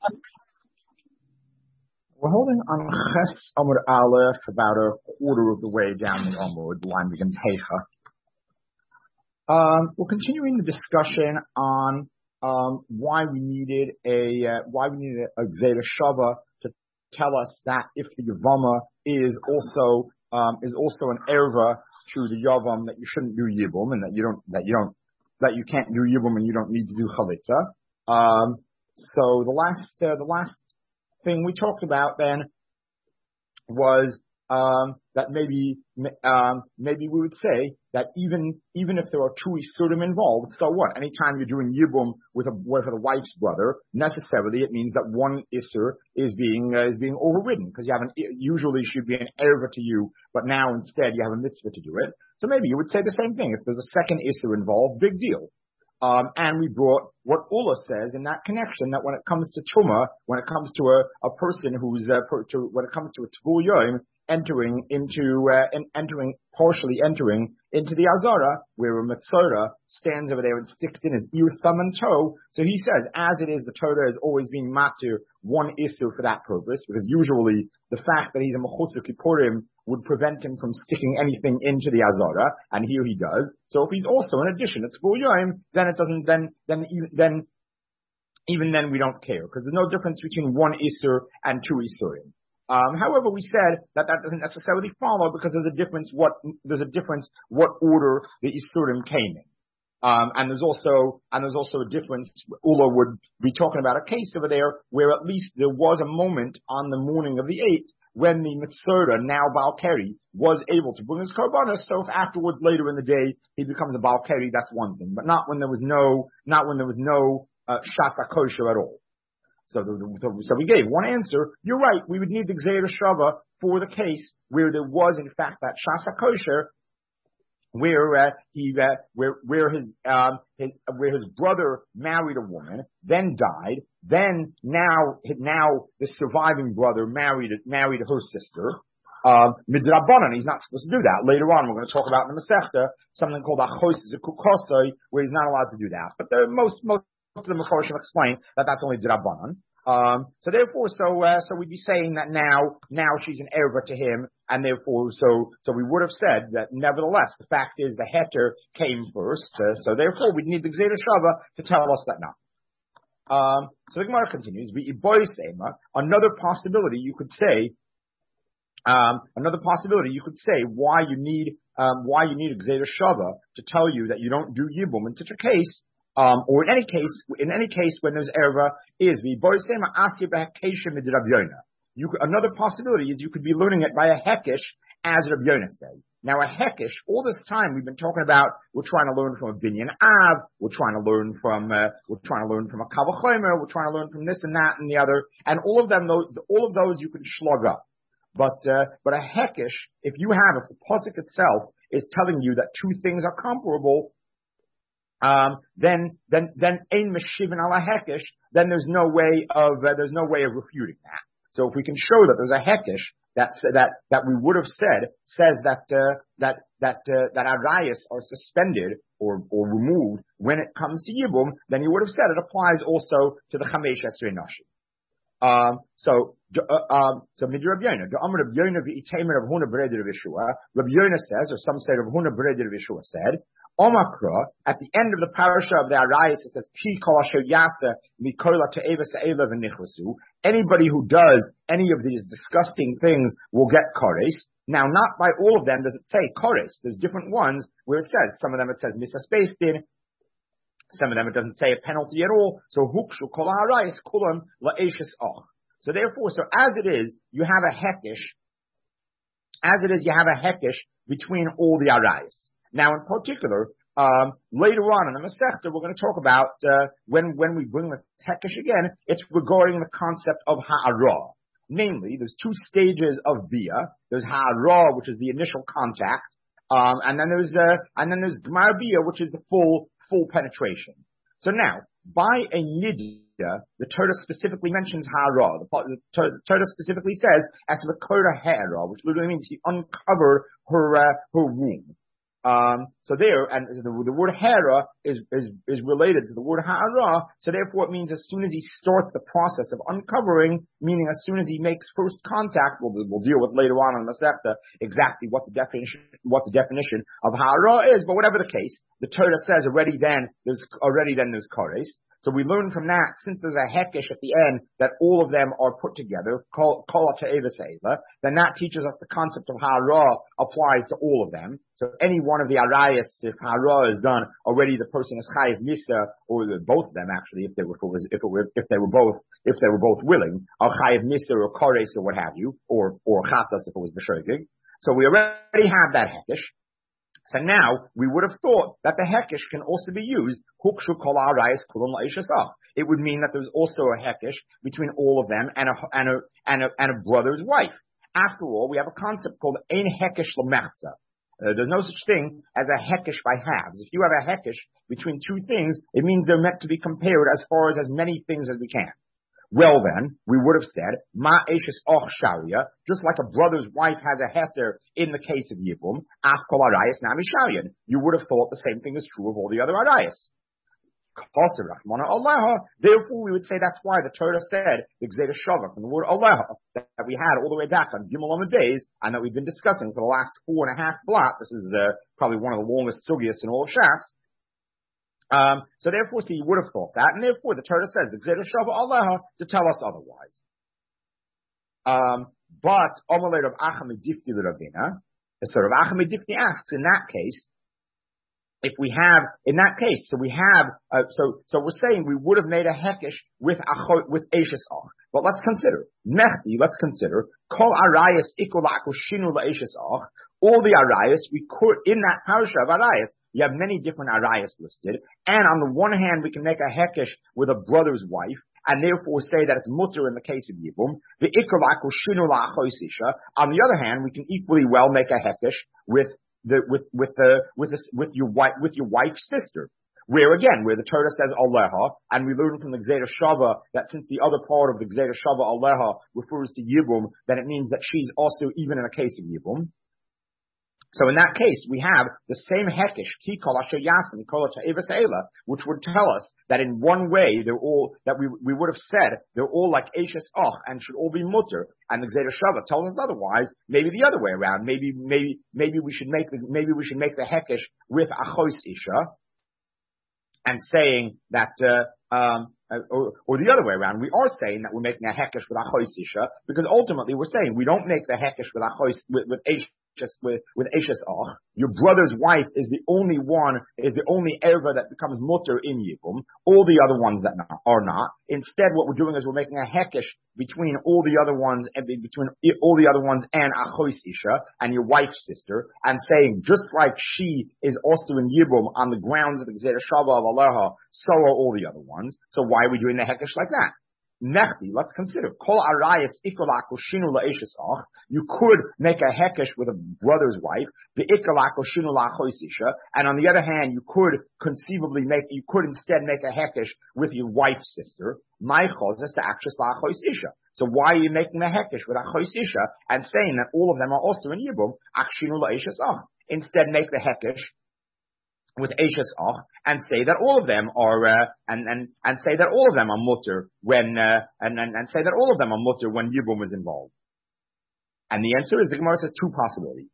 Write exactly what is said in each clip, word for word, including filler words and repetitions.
We're holding on Ches Amud Aleph about a quarter of the way down the Amud. The line begins Heicha. Um, we're continuing the discussion on um, why we needed a uh, why we needed a Gzeira Shava to tell us that if the Yavama is also um, is also an erva to the Yavam, that you shouldn't do Yibum and that you don't that you don't that you can't do Yibum and you don't need to do Chalitza. Um, so the last uh, the last thing we talked about then was um, that maybe um, maybe we would say that even even if there are two isurim involved, so what? Anytime you're doing yibum with a with a wife's brother, necessarily it means that one isur is being uh, is being overridden because you have an usually should be an erva to you, but now instead you have a mitzvah to do it. So maybe you would say the same thing. If there's a second isur involved, big deal. Um, and we brought what Ula says in that connection, that when it comes to Tuma, when it comes to a, a person who's, uh, per, to, when it comes to a Tvul Yom, entering into, uh, in, entering, partially entering into the Azara, where a Metzora stands over there and sticks in his ear, thumb, and toe. So he says, as it is, the Torah is always being matir one issue for that purpose, because usually the fact that he's a Mechusar Kippurim would prevent him from sticking anything into the Azara, and here he does. So if he's also, in addition, it's Tvul Yom, then it doesn't, then, then, then, even then we don't care, because there's no difference between one Isur and two Isurim. Um, however, we said that that doesn't necessarily follow because there's a difference what, there's a difference what order the Isurim came in. Um, and there's also, and there's also a difference. Ula would be talking about a case over there where at least there was a moment on the morning of the eighth when the Mitzvah, now Balkari, was able to bring his Karbanos. So if afterwards, later in the day, he becomes a Balkari, that's one thing. But not when there was no, not when there was no, uh, Shasa Kosher at all. So, the, so we gave one answer. You're right. We would need the Gzeira Shava for the case where there was, in fact, that Shasa Kosher, where uh, he, uh, where where his, um, his where his brother married a woman, then died, then now now the surviving brother married married her sister. Um, Midrabanan, he's not supposed to do that. Later on, we're going to talk about in the Masechta something called Achos Kukosoi, where he's not allowed to do that. But the most most of the Mefarshim explain that that's only Drabanan. Um, so therefore, so, uh, so we'd be saying that now, now she's an erva to him, and therefore, so, so we would have said that nevertheless, the fact is the heter came first, uh, so therefore we'd need the Gzeira Shava to tell us that now. Um, so the Gemara continues, another possibility you could say, um, another possibility you could say why you need, um, why you need a Gzeira Shava to tell you that you don't do Yibum in such a case. Um, or in any case, in any case when there's erva, is the boisema ask you about Hekesha mid Rav Yonah. You another possibility is you could be learning it by a Hekesh, as Rav Yonah says. Now a Hekesh, all this time we've been talking about, we're trying to learn from a Binyan Av, we're trying to learn from, uh, we're trying to learn from a Kavachomer, we're trying to learn from this and that and the other, and all of them, those, all of those you can slug up. But, uh, but a Hekesh, if you have, if the Pasuk itself is telling you that two things are comparable, Um, then, then, then, ein meshivin ala hekesh, then there's no way of, uh, there's no way of refuting that. So if we can show that there's a hekesh that's, that, that we would have said, says that, uh, that, that, uh, that arayas are suspended or, or removed when it comes to Yibum, then you would have said it applies also to the Chamesh Esrei Nashim. Um, so, uh, um, so Mid Rabbi Yonah, the Amr Rabbi Yonah v'itaymer Rav Huna b'reder Rav Yeshua, Rabbi Yonah says, or some say Rav Huna b'reder Rav Yeshua said, Omakra, at the end of the parasha of the Arayas, it says, Ki kol asher yasa mikola te'eva se'eva v'nichvasu. Anybody who does any of these disgusting things will get kores. Now, not by all of them does it say kores. There's different ones where it says, some of them it says misaspeistin, some of them it doesn't say a penalty at all. So, hukshu kol ha'arayas kulam la'eshes och. So therefore, so as it is, you have a hekesh, as it is, you have a hekesh between all the Arayas. Now, in particular, um, later on in the Masechta, we're going to talk about, uh, when, when we bring the Hekesh again, it's regarding the concept of Ha'ara. Namely, there's two stages of Bia. There's Ha'ara, which is the initial contact, um, and then there's, uh, and then there's Gmar Bia, which is the full, full penetration. So now, by a Nidya, the Torah specifically mentions Ha'ara. The, the Torah specifically says, as the Korah Ha'ara, which literally means he uncovered her, uh, her womb. Um, so there, and the, the word hera is, is, is related to the word ha'ara, so therefore it means as soon as he starts the process of uncovering, meaning as soon as he makes first contact, we'll, we'll deal with later on in the Masechta exactly what the definition, what the definition of ha'ara is, but whatever the case, the Torah says already then, there's, already then there's kares. So we learn from that, since there's a hekesh at the end, that all of them are put together, kol ha'te'eva se'eva, then that teaches us the concept of ha'ara applies to all of them. So any one of the arayas, if ha'ara is done, already the person is chayiv misa, or the, both of them actually, if they were, if it were, if they were both, if they were both willing, or chayiv misa or kares or what have you, or, or chatas if it was b'shogeg. So we already have that hekesh. So now, we would have thought that the hekesh can also be used, hukshu kol ha'arayos kulon la'ishasach. It would mean that there's also a hekesh between all of them and a, and a, and a, and a brother's wife. After all, we have a concept called ein hekesh l'mechza. Uh, there's no such thing as a hekesh by halves. If you have a hekesh between two things, it means they're meant to be compared as far as as many things as we can. Well then, we would have said, ma eshes och sharia, just like a brother's wife has a heter in the case of Yibum, ach kol arayas nami sharian. You would have thought the same thing is true of all the other arayas. Therefore, we would say that's why the Torah said, the Gzeda Shavah, from the word Allah, that we had all the way back on Gimel on the days, and that we've been discussing for the last four and a half blot. This is uh, probably one of the longest sugyas in all of Shas. Um, so therefore, see, you would have thought that, and therefore the Torah says, the Gzeda Shavah Allah, to tell us otherwise. Um, but, Omalei Rav Acham Difti Ravina, so Rav Acham Difti asks, in that case, if we have, in that case, so we have, uh, so, so we're saying we would have made a hekesh with achot, with Eishes Ach. But let's consider, Mechti, let's consider, Kol Arayas Ikol Akushinu LaEishes Ach, all the Arayas, we could, in that parasha of Arayas, you have many different Arayas listed, and on the one hand, we can make a hekesh with a brother's wife, and therefore say that it's mutter in the case of Yibum. The Ikol Akushinu LaAchoisisha. On the other hand, we can equally well make a hekesh with The, with with the with this with your wife with your wife's sister, where again where the Torah says Aleha, and we learn from the Gzeda Shava that since the other part of the Gzeda Shava Aleha refers to Yibum, then it means that she's also even in a case of Yibum. So in that case, we have the same hekesh, ki kol asher yasim kol ha'te'eva se'ela, which would tell us that in one way they're all, that we we would have said they're all like Eishes Och and should all be mutter. And the Gzeda Shava tells us otherwise. Maybe the other way around. Maybe maybe maybe we should make the maybe we should make the hekesh with Achos Isha, and saying that. Uh, um, Uh, or, or the other way around, we are saying that we're making a hekesh with Achos Isha, because ultimately we're saying we don't make the hekesh with Achos, with, with Eishes, with, with Eishes Och. Your brother's wife is the only one, is the only erva that becomes mutter in Yibum. All the other ones that not, are not. Instead, what we're doing is we're making a hekesh between all the other ones, and between all the other ones and Achos Isha, and your wife's sister, and saying, just like she is also in Yibum on the grounds of the Gzeda Shava of Aleha, so are all the other ones. So why are we doing the hekesh like that? Nechti, let's consider. Kol arayas ikol akushinu la'eshes ach. You could make a hekesh with a brother's wife, the ikol akushinu la'achos isha, and on the other hand, you could conceivably make, you could instead make a hekesh with your wife's sister. My chos is to actress la'achos isha. So why are you making a hekesh with achos isha and saying that all of them are also in Yibum, akshinu la'eshes ach? Instead, make the hekesh with Eishes Och, and say that all of them are, uh, and, and, and say that all of them are mutter when, uh, and, and, and say that all of them are mutter when Yibum is involved. And the answer is, the Gemara says two possibilities.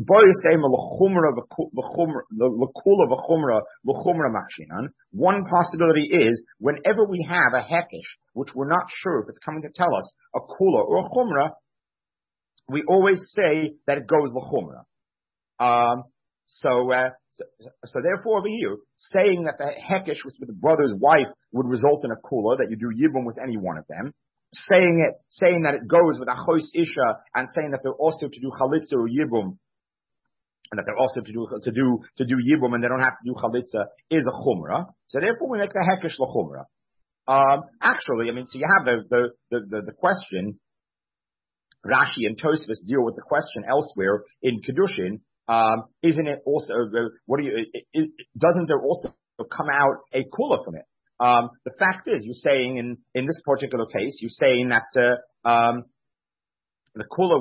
One possibility is, whenever we have a hekesh, which we're not sure if it's coming to tell us a kula or a chumra, we always say that it goes l'chumra. Um, so, uh, So, so therefore over here, saying that the hekesh with the brother's wife would result in a kula, that you do yibum with any one of them, saying it, saying that it goes with achos isha, and saying that they're also to do chalitza or yibum, and that they're also to do, to do, to do yibum and they don't have to do chalitza, is a chumrah. So therefore we make the hekesh la chumrah. Um, actually, I mean, so you have the, the, the, the, the question, Rashi and Tosfos deal with the question elsewhere in Kedushin. Um, isn't it also, uh, what do you, it, it, doesn't there also come out a kula from it? Um, the fact is, you're saying in, in this particular case, you're saying that, uh, um, the kula would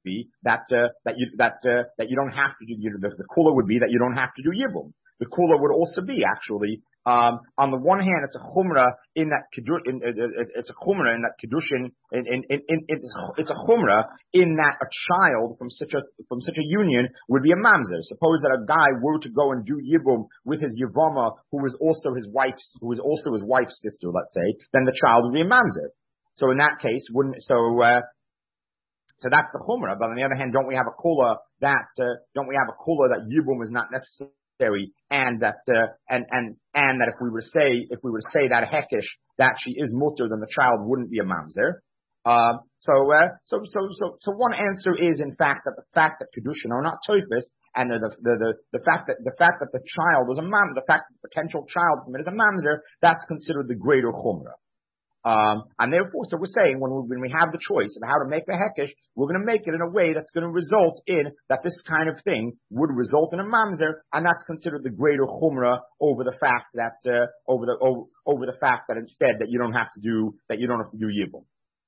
be that uh, that you that uh, that you don't have to do. You know, the, the kula would be that you don't have to do yibum. The kula would also be actually. Um, on the one hand, it's a chumrah in that in, in, in, it's a chumrah in that kedushin. In, in, in, in, it's, it's a chumrah in that a child from such a from such a union would be a mamzer. Suppose that a guy were to go and do yibum with his yivama, who was also his wife's, who was also his wife's sister, let's say, then the child would be a mamzer. So in that case, wouldn't so. Uh, So that's the chumrah. But on the other hand, don't we have a kula that uh, don't we have a kula that yibum is not necessary? And that, uh, and, and, and that if we were to say, if we were to say that hekesh, that she is mutter, then the child wouldn't be a mamzer. Um, so, uh, so, so, so, so one answer is in fact that the fact that kedushin are not toifus, and the, the, the, the fact that, the fact that the child was a mam, the fact that the potential child from it is a mamzer, that's considered the greater chumrah. Um, and therefore, so we're saying when we, when we have the choice of how to make a hekesh, we're going to make it in a way that's going to result in that this kind of thing would result in a mamzer, and that's considered the greater chumrah over the fact that uh, over the over, over the fact that instead that you don't have to do that you don't have to do yibum.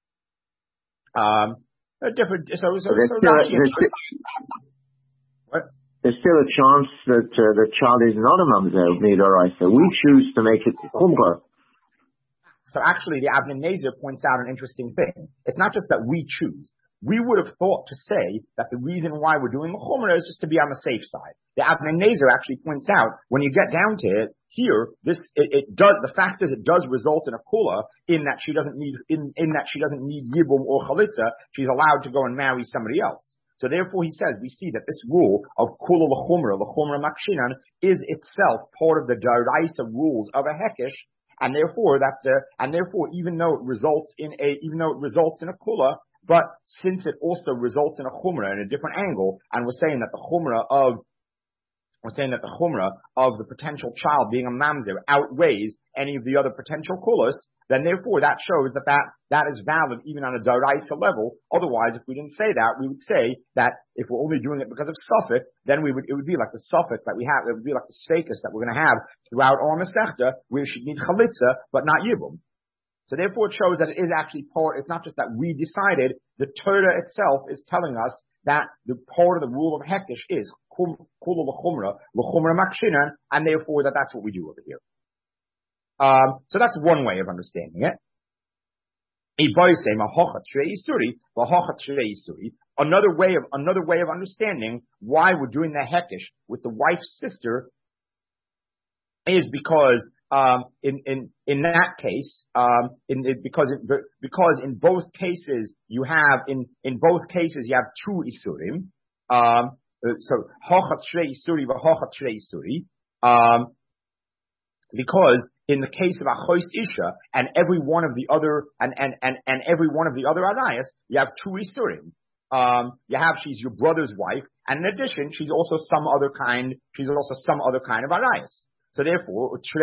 Um, a different. So so there's so. Still, not there's, still, what? There's still a chance that uh, the child is not a mamzer midoraisa. We choose to make it chumrah. So actually, the Avnei Nezer points out an interesting thing. It's not just that we choose. We would have thought to say that the reason why we're doing the chumrah is just to be on the safe side. The Avnei Nezer actually points out when you get down to it, here, this it, it does. The fact is, it does result in a kula in that she doesn't need in in that she doesn't need yibum or chalitza. She's allowed to go and marry somebody else. So therefore, he says we see that this rule of kula l'chumrah l'chumrah makshinan is itself part of the daraisa rules of a hekesh. And therefore, that, uh, and therefore, even though it results in a, even though it results in a kula, but since it also results in a chumrah in a different angle, and we're saying that the chumrah of, we're saying that the chumrah of the potential child being a mamzer outweighs any of the other potential kulas, then therefore that shows that that, that is valid even on a daraisa level. Otherwise, if we didn't say that, we would say that if we're only doing it because of suffix, then we would, it would be like the suffix that we have, it would be like the sfekus that we're going to have throughout our Masechta, where she need chalitza, but not yibum. So therefore it shows that it is actually part, it's not just that we decided, the Torah itself is telling us that the part of the rule of hekesh is kula l'chumrah, l'chumrah makshinan, and therefore that that's what we do over here. Um, so that's one way of understanding it. Another way of another way of understanding why we're doing the hekesh with the wife's sister is because um, in in in that case, um, in, in because it, because in both cases you have in in both cases you have two isurim. Um, so hochat shrei isuri v'hochat shrei isuri. Um, because in the case of Achois Isha and every one of the other and and and, and every one of the other arayas, you have two isurim. Um, you have she's your brother's wife, and in addition, she's also some other kind. She's also some other kind of arayas. So therefore, so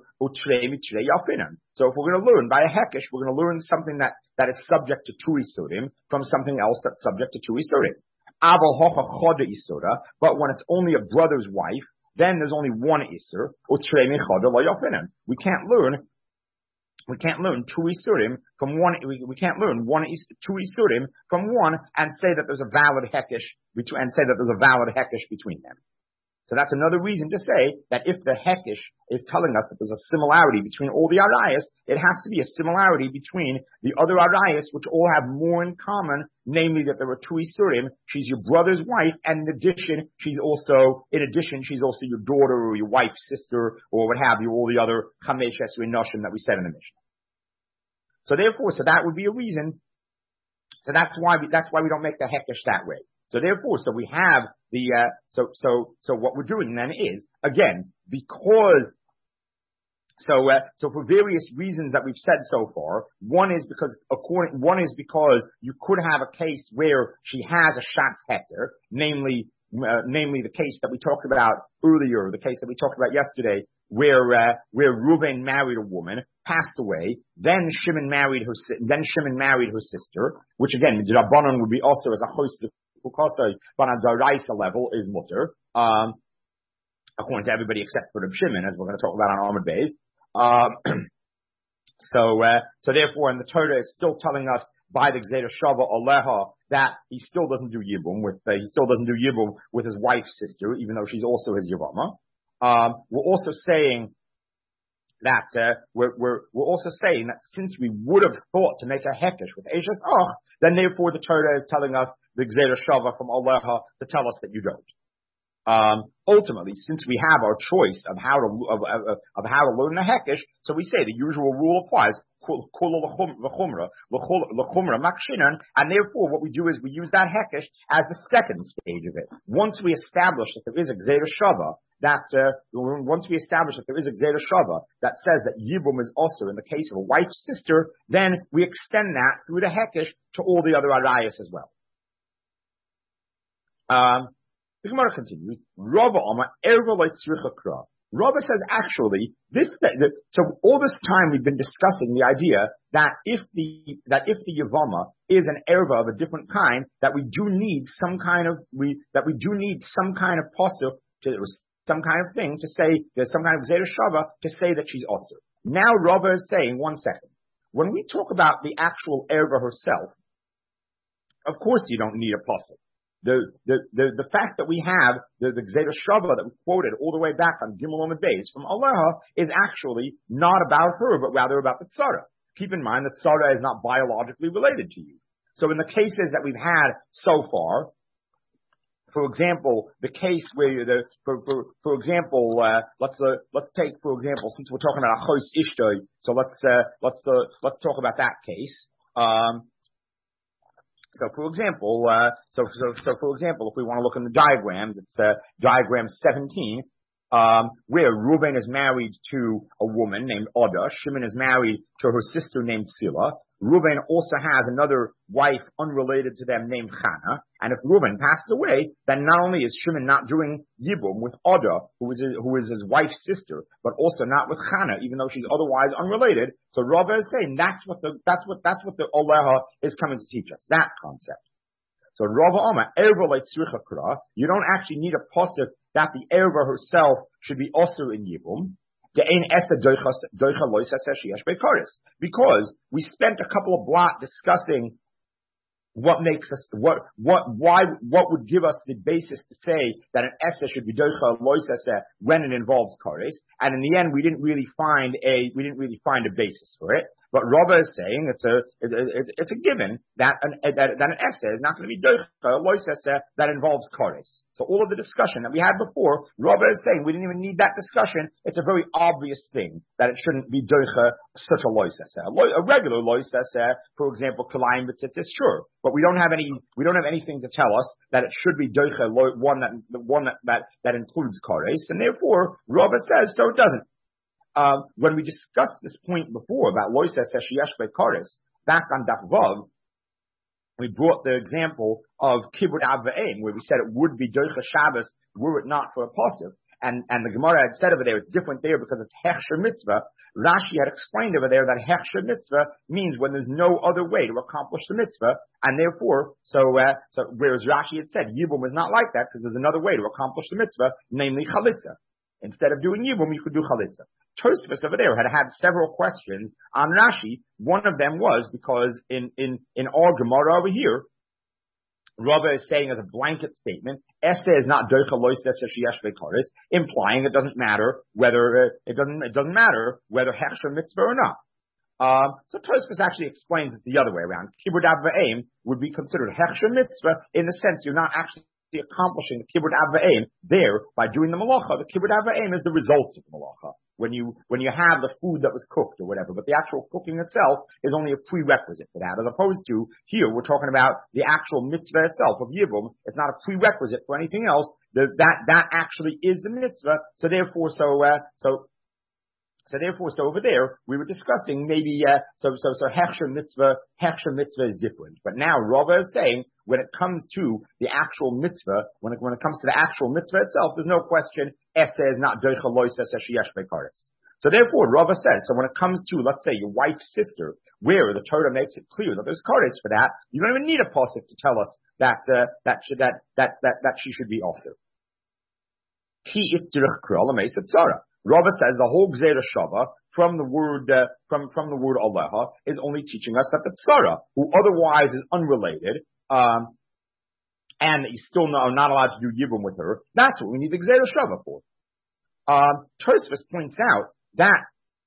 so if we're going to learn by a hekesh, we're going to learn something that that is subject to two isurim from something else that's subject to two isurim. But when it's only a brother's wife, then there's only one isur. We can't learn. We can't learn two isurim from one. We, we can't learn one two isurim from one and say that there's a valid hekesh between and say that there's a valid hekesh between them. So that's another reason to say that if the hekesh is telling us that there's a similarity between all the arayas, it has to be a similarity between the other arayas, which all have more in common, namely that there are two isurim. She's your brother's wife, and in addition, she's also, in addition, she's also your daughter or your wife's sister or what have you, all the other chamesh esrei noshim that we said in the Mishnah. So therefore, so that would be a reason. So that's why we, that's why we don't make the hekesh that way. So therefore, so we have the, uh, so, so, so what we're doing then is, again, because, so, uh, so for various reasons that we've said so far, one is because according, one is because you could have a case where she has a shas heter, namely, uh, namely the case that we talked about earlier, the case that we talked about yesterday, where, uh, where Reuben married a woman, passed away, then Shimon married her, then Shimon married her sister, which again, the Rabbanon would be also as a host of but on Daraisa level is mutter, um, according to everybody except for Reb Shimon, as we're going to talk about on Amud Beis. Um, so, uh, so therefore, and the Torah is still telling us by the Gzeira Shava Aleha that he still doesn't do Yibum with, uh, he still doesn't do Yibum with his wife's sister, even though she's also his Yavama. Um, we're also saying that, uh, we're, we're, we're also saying that since we would have thought to make a hekesh with Eishes Och, then therefore the Torah is telling us the Gzeira Shava from Aleha to tell us that you don't. Um, ultimately, since we have our choice of how to of, of, of how to learn the hekesh, so we say the usual rule applies. And therefore, what we do is we use that hekesh as the second stage of it. Once we establish that there is a Gzeira Shava, that uh, once we establish that there is a Gzeira Shava that says that Yibum is also in the case of a wife's sister, then we extend that through the hekesh to all the other arayas as well. Um, The Gemara continues. Rava Amar Erva Leitzricha Kra. Rava says actually this. The, so all this time we've been discussing the idea that if the that if the Yavama is an erva of a different kind, that we do need some kind of we that we do need some kind of posuk to some kind of thing to say there's some kind of Gzeira Shava to say that she's also. Now Rava is saying one second. When we talk about the actual erva herself, of course you don't need a posuk. The, the, the, the fact that we have the, the Gzeira Shava that we quoted all the way back on Gimel on the base from Aleha is actually not about her, but rather about the Tzara. Keep in mind that Tzara is not biologically related to you. So in the cases that we've had so far, for example, the case where the, for, for, for example, uh, let's, uh, let's take, for example, since we're talking about Achos Ishtoi, so let's, uh, let's, uh, let's talk about that case. Um, So, for example, uh, so, so, so, for example, if we want to look in the diagrams, it's, uh, diagram seventeen, um, where Reuben is married to a woman named Oda. Shimon is married to her sister named Sila. Reuben also has another wife unrelated to them named Chana. And if Reuben passes away, then not only is Shimon not doing Yibum with Oda, who is, who is his wife's sister, but also not with Chana, even though she's otherwise unrelated. So Rava is saying that's what the, that's what, that's what the Oleha is coming to teach us. That concept. So Rava Oma, Erva Leitzricha Kra, you don't actually need a posuk that the Erva herself should be also in Yibum. Because we spent a couple of blocks discussing what makes us, what, what, why, what would give us the basis to say that an Esa should be Doicha Lois Esa when it involves Kares. And in the end, we didn't really find a, we didn't really find a basis for it. But Rava is saying it's a, it, it, it's a given that an, that, that an Esa is not going to be Doicha Lois Esa that involves Kares. So all of the discussion that we had before, Rava is saying we didn't even need that discussion. It's a very obvious thing that it shouldn't be Doicha such a Lois Esa. A regular Lois Esa, for example, Kalayim B'tzitzis, sure. But we don't have any, we don't have anything to tell us that it should be Doicha, one that, the one that, that, that includes Kares. And therefore, Rava says, so it doesn't. Uh, when we discussed this point before about Lois Esa Sheyesh Kares, back on Daf Vav, we brought the example of Kibbut Av V'Eim, where we said it would be Doicha Shabbos were it not for a posuk. And, and the Gemara had said over there, it's different there because it's Hechsher Mitzvah. Rashi had explained over there that Hechsher Mitzvah means when there's no other way to accomplish the Mitzvah, and therefore, so, uh, so, whereas Rashi had said Yibum is not like that because there's another way to accomplish the Mitzvah, namely Chalitza. Instead of doing Yibum, you could do Chalitza. Tosfos over there had had several questions on Rashi. One of them was because in, in, in our Gemara over here, Rava is saying as a blanket statement, Esa is not Doicha Lois Esa Sheyesh Kares, implying it doesn't matter whether, uh, it doesn't, it doesn't matter whether Hechsher Mitzvah or not. Um, so Tosfos actually explains it the other way around. Kibbut Av V'Eim would be considered Hechsher Mitzvah in the sense you're not actually accomplishing the Kibbut Av V'Eim there by doing the Malacha. The Kibbut Av V'Eim is the results of the Malacha. When you, when you have the food that was cooked or whatever, but the actual cooking itself is only a prerequisite for that, as opposed to here, we're talking about the actual mitzvah itself of Yibum. It's not a prerequisite for anything else. The, that, that actually is the mitzvah. So therefore, so, uh, so, So therefore, so over there, we were discussing maybe, uh, so, so, so Hechsher Mitzvah, Hechsher Mitzvah is different. But now Rava is saying, when it comes to the actual mitzvah, when it, when it comes to the actual mitzvah itself, there's no question, Esa is not Doicha Lois Esa Sheyesh Kares. So therefore, Rava says, so when it comes to, let's say, your wife's sister, where the Torah makes it clear that there's Kares for that, you don't even need a pasuk to tell us that, uh, that, that, that, that, that she should be also. Rava says the whole Gzeira Shava from the word uh, from from the word Aleha is only teaching us that the Tzara, who otherwise is unrelated, um, and he's still not, not allowed to do Yibum with her, that's what we need the Gzeira Shava for. Um, Tosfos points out that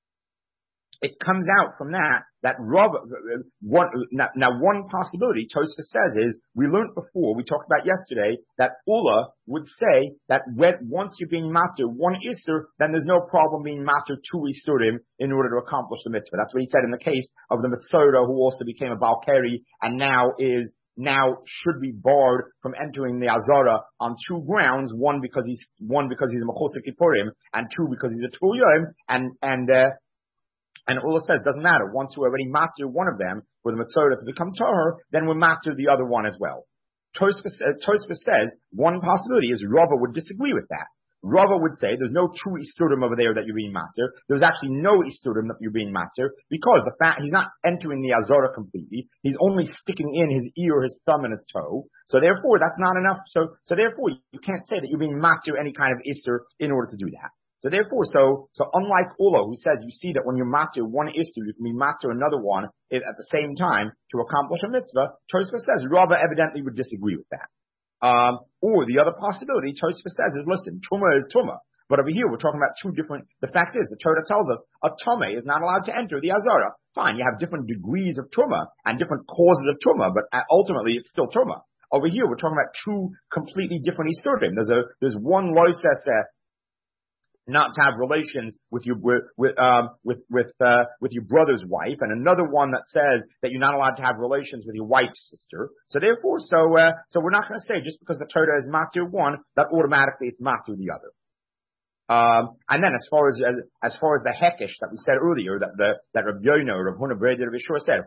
it comes out from that, that Rav, one, now, now one possibility Tosfos says is, we learned before, we talked about yesterday, that Ula would say that when, once you're being matter one Isser, then there's no problem being matter two Isurim in order to accomplish the mitzvah. That's what he said in the case of the Mitzvah who also became a Balkari and now is now should be barred from entering the Azara on two grounds. One because he's one because he's a Mechosek Kippurim, and two because he's a Tul Yom. And and uh, and Ula says doesn't matter. Once we already master one of them for the Mitzvah to become Torah, then we master the other one as well. Tosfos uh, says one possibility is Rava would disagree with that. Rava would say there's no true Isurim over there that you're being matter. There's actually no Isurim that you're being matter because the fact he's not entering the Azara completely. He's only sticking in his ear, his thumb, and his toe. So therefore, that's not enough. So, so therefore, you can't say that you're being matter any kind of Isur in order to do that. So therefore, so, so unlike Ula, who says you see that when you matter one Isur, you can be matter another one at the same time to accomplish a mitzvah, Tosfos says Rava evidently would disagree with that. Um, or the other possibility, Tosfos says, is listen, Tumah is Tumah. But over here, we're talking about two different, the fact is, the Torah tells us a Tumah is not allowed to enter the Azara. Fine, you have different degrees of Tumah and different causes of Tumah, but ultimately it's still Tumah. Over here, we're talking about two completely different Isurim. There's a, there's one loises not to have relations with your with with um with with uh with your brother's wife, and another one that says that you're not allowed to have relations with your wife's sister. So therefore, so uh, so we're not going to say just because the Torah is matir one that automatically it's matir the other. Um, and then as far as, as as far as the hekesh that we said earlier, that the that Rabbi Yono, Rabbi Huna Breder, Rabbi Shur said,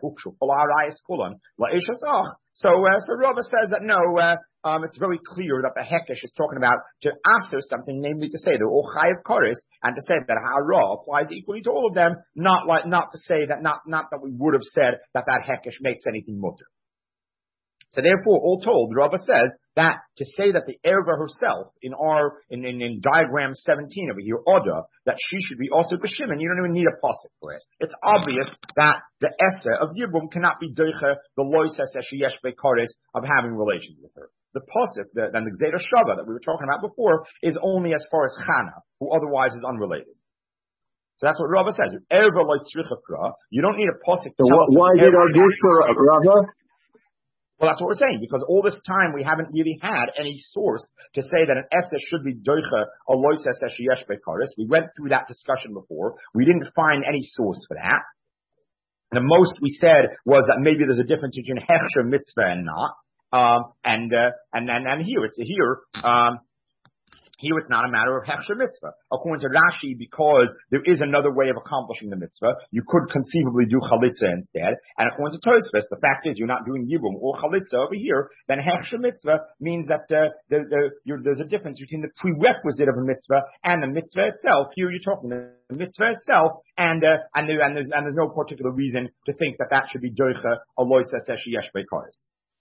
so uh, so Rava says that no, uh, um, it's very clear that the hekesh is talking about to answer something, namely to say they're all chayiv koris, and to say that hara applies equally to all of them, not like not to say that not not that we would have said that that hekesh makes anything mutter. So therefore, all told, Rava says that to say that the Erva herself, in our, in, in, in diagram seventeen over here, Oda, that she should be also B'Shimon, you don't even need a pasuk for it. It's obvious that the Esa of Yibum cannot be Doicha, the Lois Esa Sheyesh Be'Kares of having relations with her. The pasuk, the, and the Gzeira Shava that we were talking about before, is only as far as Chana, who otherwise is unrelated. So that's what Rava says. Erva Lois Tzrichakra, you don't need a pasuk. So wh- why did our for Rava? Well, that's what we're saying, because all this time we haven't really had any source to say that an Esa should be doicha a lois esa sheyesh be'karis. We went through that discussion before. We didn't find any source for that. The most we said was that maybe there's a difference between hechsher mitzvah and not. Um, and, uh, and, and, and here, it's here, um, here it's not a matter of hechsher mitzvah. According to Rashi, because there is another way of accomplishing the mitzvah, you could conceivably do chalitza instead. And according to Tosfos, the fact is you're not doing yibum or chalitza over here. Then hechsher mitzvah means that uh, the, the, there's a difference between the prerequisite of a mitzvah and the mitzvah itself. Here you're talking the mitzvah itself, and uh, and, there, and, there's, and there's no particular reason to think that that should be doicha a loisa seshi yesh beikaris.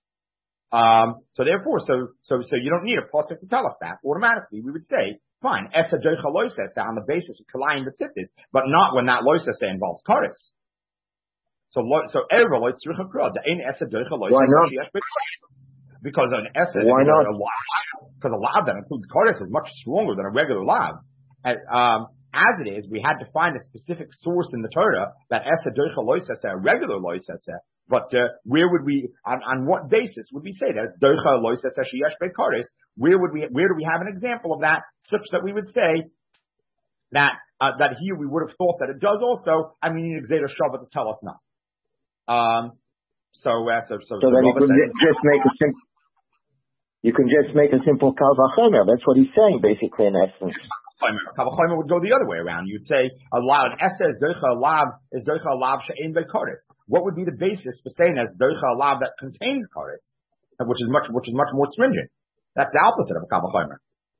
Um, so therefore, so, so, so you don't need a pasuk to tell us that. Automatically, we would say, fine, esa doicha loisesa on the basis of kalayim b'tzitis, but not when that loisesa involves karis. So, so erva loitzricha krod, the ein esa doicha loisesa. Because an esa, why not? Because a lav that includes karis is much stronger than a regular lav. And, um, as it is, we had to find a specific source in the Torah that esa doicha loisesa, a regular loisesa. But uh, where would we, on, on what basis would we say that? Doicha loisesa sheyesh be'kares. Where would we, where do we have an example of that, such that we would say that uh, that here we would have thought that it does also, and we need a Gzeira Shava to tell us not. Um. So, uh, so, so, so, so then you can says, just make a simple. You can just make a simple kal vachomer. That's what he's saying, basically, in essence. Kavachomer would go the other way around. You'd say a lav, an esa is doicha lav, is doicha lav she'ein be'kares. What would be the basis for saying that doicha lav that contains kares, which is much, which is much more stringent? That's the opposite of a kavachomer.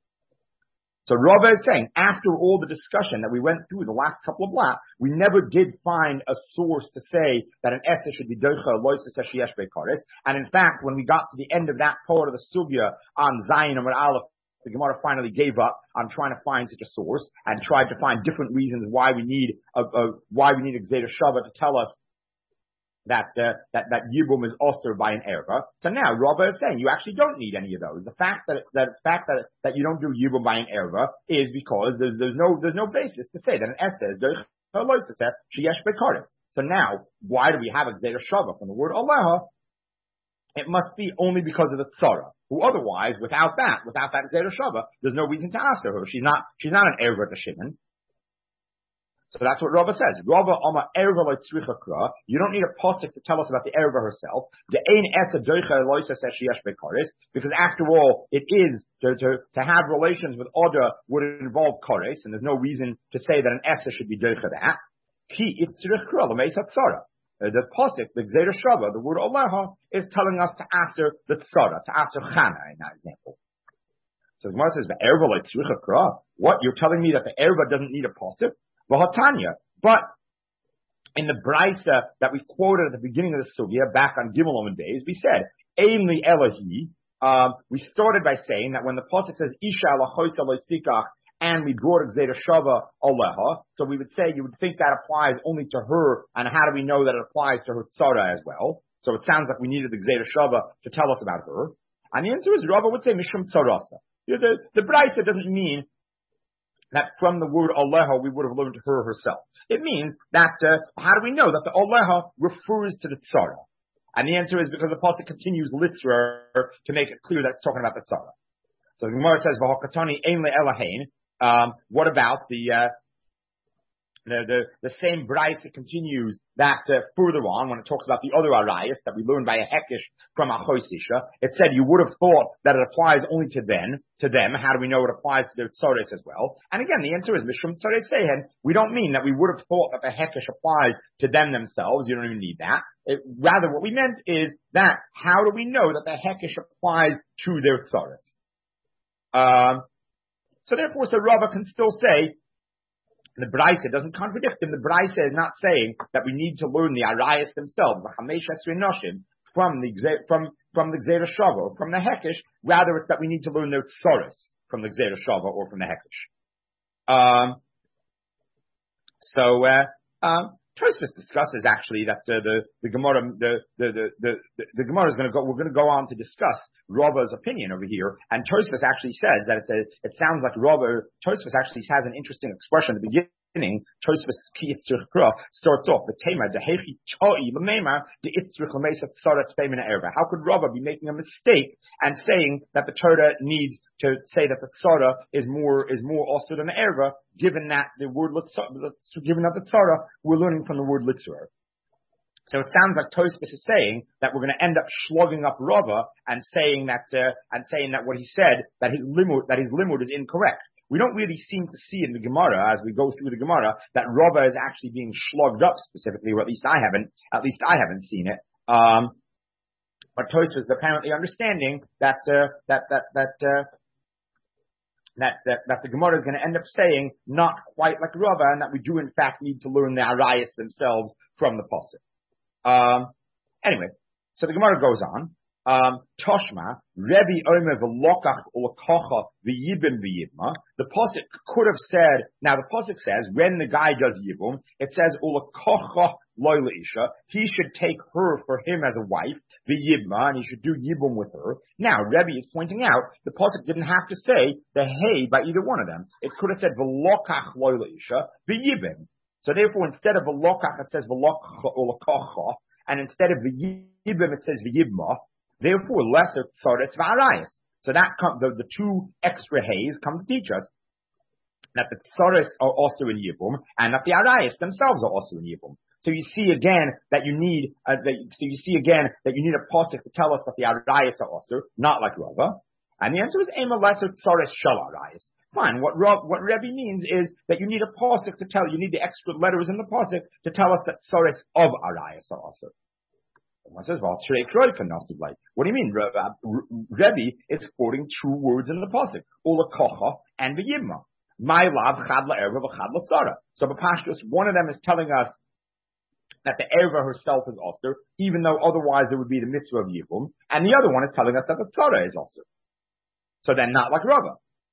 So Rava is saying, after all the discussion that we went through the last couple of blocks, we never did find a source to say that an esa should be doicha loisa sheyesh be'kares. And in fact, when we got to the end of that part of the sugya on Zion and Aleph, the Gemara finally gave up on trying to find such a source and tried to find different reasons why we need a, a why we need a Gzeira Shava to tell us that uh, that that Yibum is also by an erva. So now Rava is saying you actually don't need any of those. The fact that that fact that that you don't do Yibum by an erva is because there's there's no there's no basis to say that an essay is sheyesh bekaris. So now why do we have a Gzeira Shava from the word Aleha? It must be only because of the tzara. Who otherwise, without that, without that Gzeira Shava, there's no reason to ask her. She's not she's not an erva to Shimon. So that's what Rava says. Rava Oma Erva Leitzricha Kra. You don't need a pasuk to tell us about the Erva herself. The Ein Esa Doicha Eloisa says Sheyesh Bekaris, because after all, it is to, to, to have relations with Oda would involve Kares, and there's no reason to say that an Esa should be Doicha that. Ki Itzrich Kra L'Meisa Tzara. The pasuk, the Gzeira Shava, the word Aleha, is telling us to answer the Tzara, to answer Chana in that example. So the Gemara says, the Erva Leitzricha Kra. What? You're telling me that the Erva doesn't need a pasuk? V'hatanya, but in the brisa that we quoted at the beginning of the sugya, back on Gimel Omen days, we said, Ein li Elohi, um, we started by saying that when the pasuk says, Isha lachoisa loisikach, and we brought a Gzeira Shava Aleha, so we would say, you would think that applies only to her, and how do we know that it applies to her tzara as well? So it sounds like we needed the Gzeira Shava to tell us about her. And the answer is, Rava would say, Mishum Tzarasa. You know, the, the brisa doesn't mean that from the word Aleha we would have learned to her herself. It means that, uh, how do we know that the Aleha refers to the Tzara? And the answer is because the pasuk continues Litzra to make it clear that it's talking about the Tzara. So the Gemara says, V'hokatani ein le'elahein. Um, what about the, uh, the, the, the same brayse that continues that, uh, further on when it talks about the other arayas that we learned by a hekesh from a choisisha. It said you would have thought that it applies only to them, to them. How do we know it applies to their tzores as well? And again, the answer is Mishum Tzores Sehen. We don't mean that we would have thought that the hekesh applies to them themselves. You don't even need that. It, rather, what we meant is that how do we know that the hekesh applies to their tzores? Um, so therefore, so Rava can still say, the Braisa doesn't contradict him. The Braisa is not saying that we need to learn the Arayas themselves, the Chamesh Esrei Noshim, from the from from the Gzeira Shava or from the Hekesh. Rather, it's that we need to learn their Tzoros from the Gzeira Shava or from the Hekesh. Um. So, uh, um, Tosfos discusses actually that uh, the the Gemara the the the the, the, the Gemara is going to go. We're going to go on to discuss Rava's opinion over here, and Tosfos actually says that it's a, it sounds like Rava. Tosfos actually has an interesting expression at the beginning. Tosfos starts off the tema the hechi choi l'meimar the itzrich l'meisa tzara tzpeimina erva. How could Rava be making a mistake and saying that the Torah needs to say that the tzara is more is more also than the erva, given that the word given that the tzara we're learning from the word litzur. So it sounds like Tosfos is saying that we're going to end up slugging up Rava and saying that uh, and saying that what he said that his limud that his limud is incorrect. We don't really seem to see in the Gemara, as we go through the Gemara, that Rava is actually being slugged up specifically, or at least I haven't, at least I haven't seen it. Um, but Tosfos is apparently understanding that, uh, that, that, that, uh, that, that, that the Gemara is going to end up saying not quite like Rava, and that we do in fact need to learn the Arayas themselves from the pasuk. Um, anyway, so the Gemara goes on. Um, Toshma, Rebbe Omer v'lokach u'lakocha v'yibim v'yibma. The pasuk could have said, now the pasuk says, when the guy does yibum, it says u'lakocha loy leisha. He should take her for him as a wife, v'yibma, and he should do yibum with her. Now, Rebbe is pointing out, the pasuk didn't have to say the hey by either one of them. It could have said v'lokach loy leisha v'yibim. So therefore, instead of v'lokach, it says v'lokcha u'lakocha, and instead of v'yibim, it says v'yibma. Therefore, lesser tzoros v'arayas. So that come, the, the two extra hays come to teach us that the tzoros are also in Yibum, and that the arayas themselves are also in Yibum. So you see again that you need, uh, that, so you see again that you need a pasuk to tell us that the arayas are also, not like Rava. And the answer is ema lesser tzoros shel arayas. Fine. What Rav, what Rebbe means is that you need a pasuk to tell, you need the extra letters in the pasuk to tell us that tzoros of arayas are also. One says, well, what do you mean? Rebbe is quoting two words in the pasuk, ulakocha and v'yimma. My love, chad la'erva v'chad la'tzara. So B'pashtus, one of them is telling us that the erva herself is also, even though otherwise there would be the mitzvah of yibum, and the other one is telling us that the tzara is also. So then not like Rava.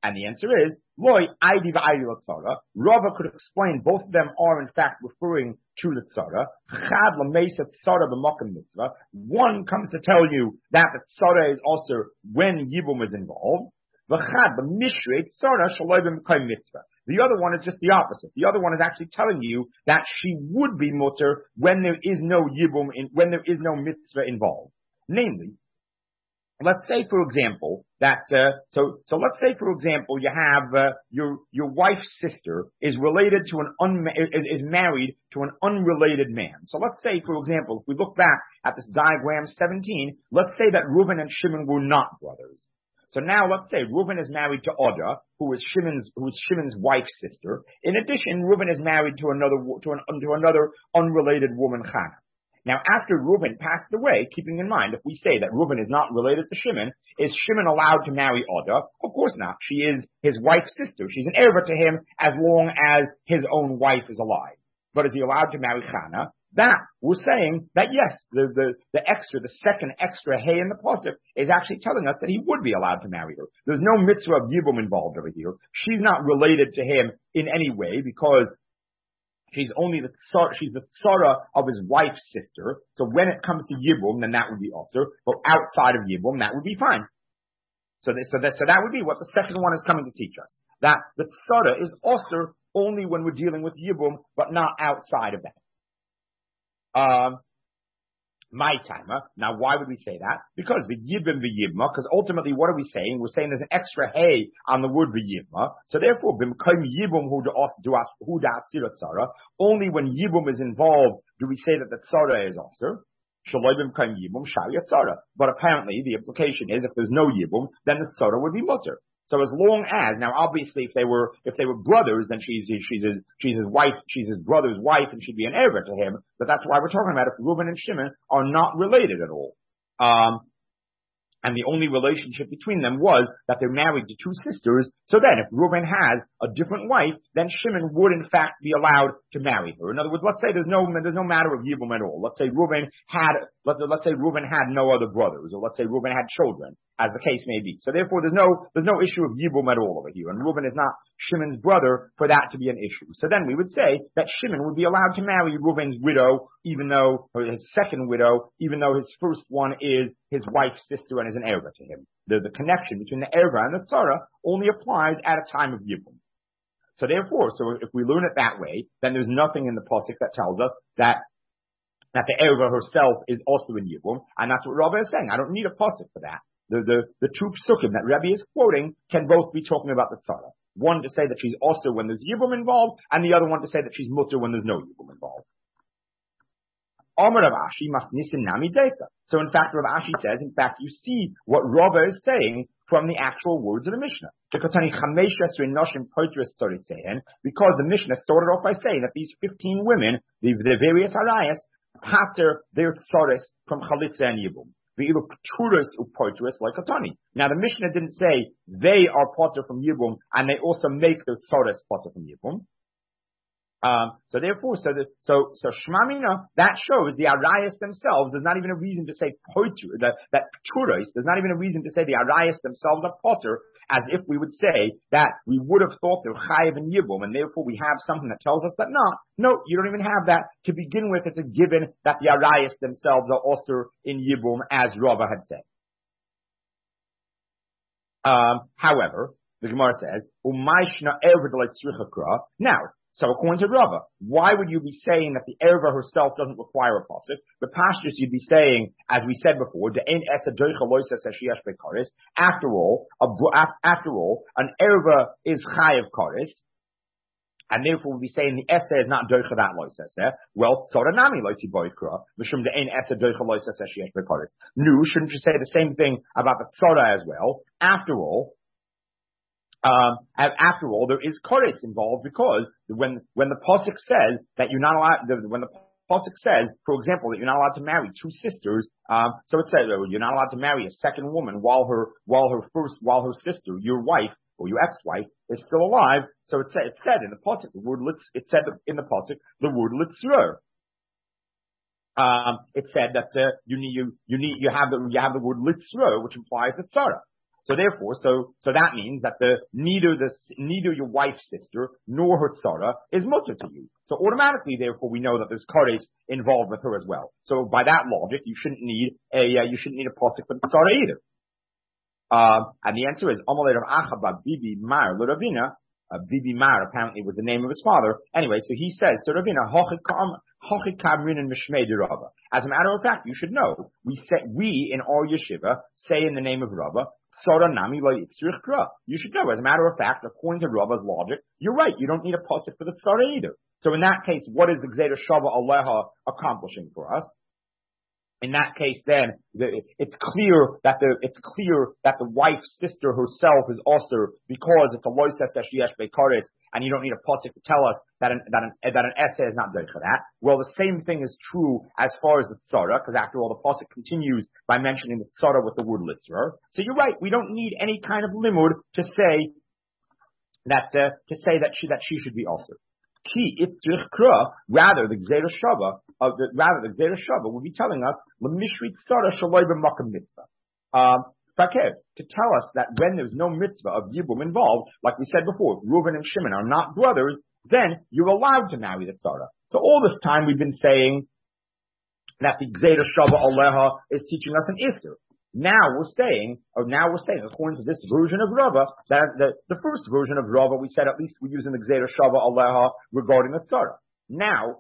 And the answer is, Loi, Aidi v'Aidi l'tzara. Rava could explain both of them are in fact referring to the tzara. Chad l'meisa tzara b'makom mitzvah. One comes to tell you that the tzara is also when Yibum is involved. V'chad b'mishrei tzara shaloi b'makom mitzvah. The other one is just the opposite. The other one is actually telling you that she would be mutter when there is no Yibum, in, when there is no mitzvah involved. Namely, let's say, for example, that uh, so so let's say, for example, you have uh, your your wife's sister is related to an unma- is, is married to an unrelated man. So let's say, for example, if we look back at this diagram seventeen, let's say that Reuben and Shimon were not brothers. So now let's say Reuben is married to Oda, who is Shimon's who is Shimon's wife's sister. In addition, Reuben is married to another to an to another unrelated woman, Chana. Now, after Reuben passed away, keeping in mind, if we say that Reuben is not related to Shimon, is Shimon allowed to marry Oda? Of course not. She is his wife's sister. She's an heir to him as long as his own wife is alive. But is he allowed to marry Chana? That, we're saying that yes, the, the, the extra, the second extra hay in the pasuk is actually telling us that he would be allowed to marry her. There's no mitzvah of Yibum involved over here. She's not related to him in any way because she's only the tzara, she's the tzara of his wife's sister. So when it comes to Yibum, then that would be also. But outside of Yibum, that would be fine. So, that, so, that, so that would be what the second one is coming to teach us. That the tzara is also only when we're dealing with Yibum, but not outside of that. Um, my timer. Now, why would we say that? Because the Yibim v'Yibma, because ultimately what are we saying? We're saying there's an extra hey on the word v'Yibma. So therefore, b'mkayim Yibum hu da'asira tzara. Only when Yibum is involved do we say that the tzara is also. Shaloi b'mkayim Yibum shari tzara. But apparently the implication is if there's no Yibum, then the tzara would be mutter. So as long as, now obviously if they were, if they were brothers, then she's, she's his, she's his wife, she's his brother's wife and she'd be an heir to him. But that's why we're talking about if Reuben and Shimon are not related at all. Um, and the only relationship between them was that they're married to two sisters. So then if Reuben has a different wife, then Shimon would in fact be allowed to marry her. In other words, let's say there's no, there's no matter of Yibum at all. Let's say Reuben had, let's, let's say Reuben had no other brothers, or let's say Reuben had children, as the case may be. So therefore there's no, there's no issue of Yibum at all over here. And Reuben is not Shimon's brother for that to be an issue. So then we would say that Shimon would be allowed to marry Reuben's widow, even though, or his second widow, even though his first one is his wife's sister and is an erva to him. The, the connection between the erva and the tzara only applies at a time of Yibum. So therefore, so if we learn it that way, then there's nothing in the pasuk that tells us that that the erva herself is also in Yibum, and that's what Rava is saying. I don't need a pasuk for that. The, the, the two psukim that Rebbe is quoting can both be talking about the tzara. One to say that she's also when there's Yibum involved, and the other one to say that she's mutter when there's no Yibum involved. Amar Rav Ashi mas nisin nami deika. So in fact, Rav Ashi says, in fact, you see what Rava is saying from the actual words of the Mishnah. Because the Mishnah started off by saying that these fifteen women, the, the various arayas, pater their tzaris from chalitza and Yibum. Now the Mishnah didn't say they are potter from Yibum and they also make their tzaris potter from Yibum. Um, so therefore, so the, so so Shmamina, that shows the arayas themselves. There's not even a reason to say potter, that that pturos. There's not even a reason to say the arayas themselves are potter, as if we would say that we would have thought they're chayiv and yibum, and therefore we have something that tells us that no, no, you don't even have that. To begin with, it's a given that the arayas themselves are also in yibum, as Rava had said. Um, however, the Gemara says, "Umayshna erva tzricha." Now. So according to Rava, why would you be saying that the erva herself doesn't require a pasuk? The pastures you'd be saying, as we said before, after all, a, after all, an erva is chayav kares, and therefore we'll be saying the essa is not doicha that loisese. Well, soranami loiti boikra, mishum the ein essa doicha loisese sheyesh bekares. No, shouldn't you say the same thing about the tzara as well? After all. Um, and after all, there is koretz involved because when when the pasuk says that you're not allowed, when the pasuk says, for example, that you're not allowed to marry two sisters, um, so it says you're not allowed to marry a second woman while her while her first while her sister, your wife or your ex-wife, is still alive. So it said it said in the pasuk the word litz, it said in the pasuk the word litzur. Um, it said that uh, you need you you need you have the you have the word litzur, which implies the tzara. So therefore, so so that means that the neither the neither your wife's sister nor her tzara is mutter to you. So automatically, therefore, we know that there's kares involved with her as well. So by that logic, you shouldn't need a uh, you shouldn't need a pasuk for the tzara either. Um, and the answer is Amalei Rav Acha Bibi Mar Ravina. Uh, Bibi Mar apparently was the name of his father. Anyway, so he says to Ravina, as a matter of fact, you should know, we say, we in our yeshiva say in the name of Rava, you should know, as a matter of fact, according to Rava's logic, you're right, you don't need a pasuk for the tzara either. So in that case, what is the Gzeira Shava Aleha accomplishing for us? In that case, then it's clear that the it's clear that the wife's sister herself is also because it's a loises eshiesh beikaris, and you don't need a pasuk to tell us that an that an that an essay is not good for that. Well, the same thing is true as far as the tzara, because after all, the pasuk continues by mentioning the tzara with the word litzra. So you're right, we don't need any kind of limud to say that uh, to say that she that she should be also. Ki itzrichkra, rather the Gzeira Shava, uh, the, rather the Gzeira Shava would be telling us l'mishri tzara shaloi b'makam mitzvah. Um, to tell us that when there's no mitzvah of yibum involved, like we said before, Reuven and Shimon are not brothers, then you're allowed to marry the tzara. So all this time we've been saying that the Gzeira Shava Aleha is teaching us an isser. Now we're saying, or now we're saying, according to this version of Rava, that the, the first version of Rava, we said at least we're using the Gzeira Shava Aleha regarding the tzara. Now,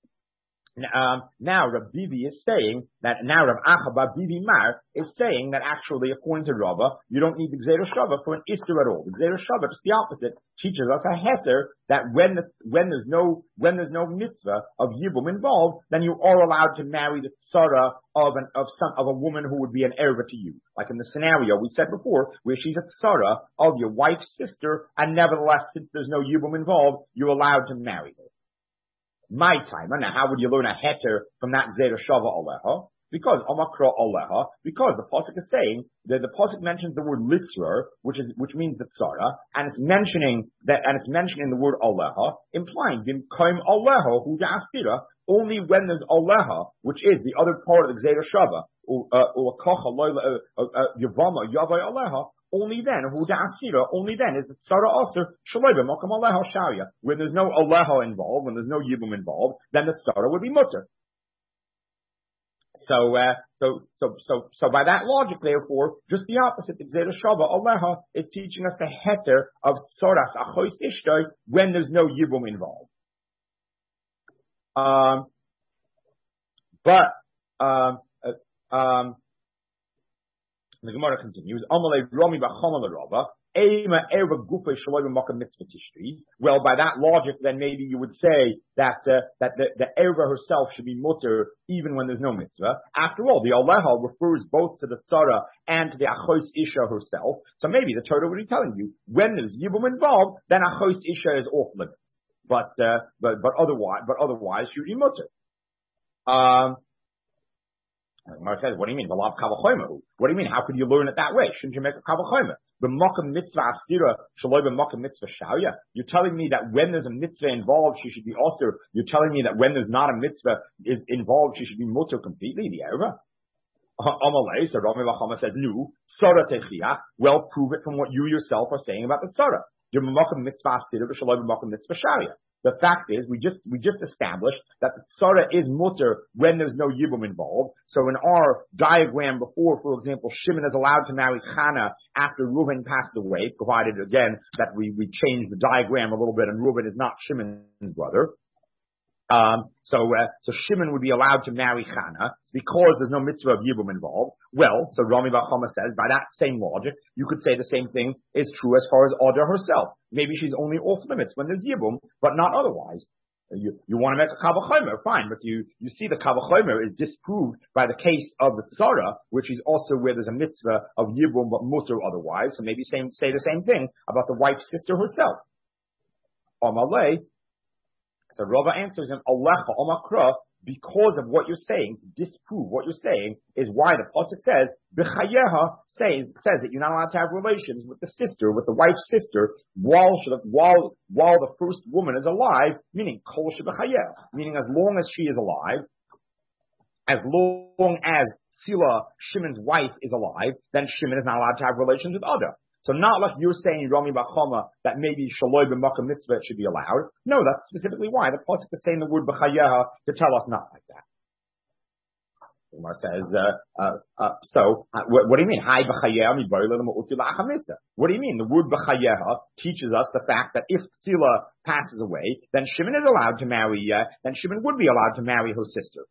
um, now Rav Bibi is saying that, now Rav Acha Bar Bibi Mar is saying that actually, according to Rava, you don't need the Gzeira Shava for an Isser at all. The Gzeira Shava, just the opposite, teaches us a heter that when the, when there's no, when there's no mitzvah of Yibum involved, then you are allowed to marry the tzara of an, of some, of a woman who would be an erva to you. Like in the scenario we said before, where she's a tzara of your wife's sister, and nevertheless, since there's no Yibum involved, you're allowed to marry her. My time. Now, how would you learn a heter from that Gzeira Shava Aleha? Because Omakra Aleha, because the pasuk is saying that the pasuk mentions the word litzra, which is which means the tzara, and it's mentioning that, and it's mentioning the word Aleha, implying Vimkoim Aleha Hu Da'asira, only when there's Aleha, which is the other part of the Gzeira Shava, or Kocha Yavama Yavai Aleha. Only then, Hu Da'asira, only then is the tzara aser shaloi b'makam aleha sharia. When there's no aleha involved, when there's no yibum involved, then the tzara would be mutter. So, uh, so, so, so, so by that logic, therefore, just the opposite. The Gzeira Shava Aleha is teaching us the heter of tzaras achois ishtoi when there's no yibum involved. Um, but, um, uh, um. The Gemara continues, Amalei Romi B'Chamal Rava, Eima Erva Gufe Shaloi B'Makam Mitzvah Tishtri. Well, by that logic, then maybe you would say that uh, that the, the Erva herself should be mutter even when there's no mitzvah. After all, the Aleha refers both to the tzara and to the Achos Isha herself. So maybe the Torah would be telling you when there's Yibum involved, then Achos Isha is off limits. But uh, but but otherwise, but otherwise, should be mutter. Um. Gemara says, what do you mean? The law of kavachomer. What do you mean? How could you learn it that way? Shouldn't you make a kavachomer? B'makam mitzvah asira shaloi b'makam mitzvah shauya. You're telling me that when there's a mitzvah involved, she should be osir. You're telling me that when there's not a mitzvah is involved, she should be mutter completely. The erva. Amalei, so Rami Bachama says, no, tzara techiyah. Well, prove it from what you yourself are saying about the tzara. You're b'makam mitzvah asira shaloi b'makam mitzvah shauya. The fact is, we just we just established that the tzara is mutter when there's no yibum involved. So in our diagram before, for example, Shimon is allowed to marry Chana after Reuven passed away, provided again that we we change the diagram a little bit, and Reuven is not Shimon's brother. Um, so, uh, so Shimon would be allowed to marry Chana because there's no mitzvah of Yibum involved. Well, so Rami Bar Chama says, by that same logic, you could say the same thing is true as far as Ada herself. Maybe she's only off limits when there's Yibum, but not otherwise. You, you want to make a Kavachomer, fine, but you, you see the Kavachomer is disproved by the case of the Tzara, which is also where there's a mitzvah of Yibum, but mutter otherwise. So maybe same, say the same thing about the wife's sister herself. Amalei. So Rava answers him, Alecha Omakra, because of what you're saying, to disprove what you're saying, is why the pasuk says, B'chayeha says, says that you're not allowed to have relations with the sister, with the wife's sister, while, while, while the first woman is alive, meaning Kol Sheb'chayeha, meaning as long as she is alive, as long as Sila, Shimon's wife, is alive, then Shimon is not allowed to have relations with Ada. So not like you're saying, Rami Bachoma, that maybe Shaloi b'Makom Mitzvah should be allowed. No, that's specifically why. The Pasuk is saying the word B'chayeha to tell us not like that. Umar says, uh, uh, uh, so, uh, what, what do you mean? Hi B'chayeha mi bari l'lema uti la'achamisa. What do you mean? The word B'chayeha teaches us the fact that if Sila passes away, then Shimon is allowed to marry, uh, then Shimon would be allowed to marry her sister.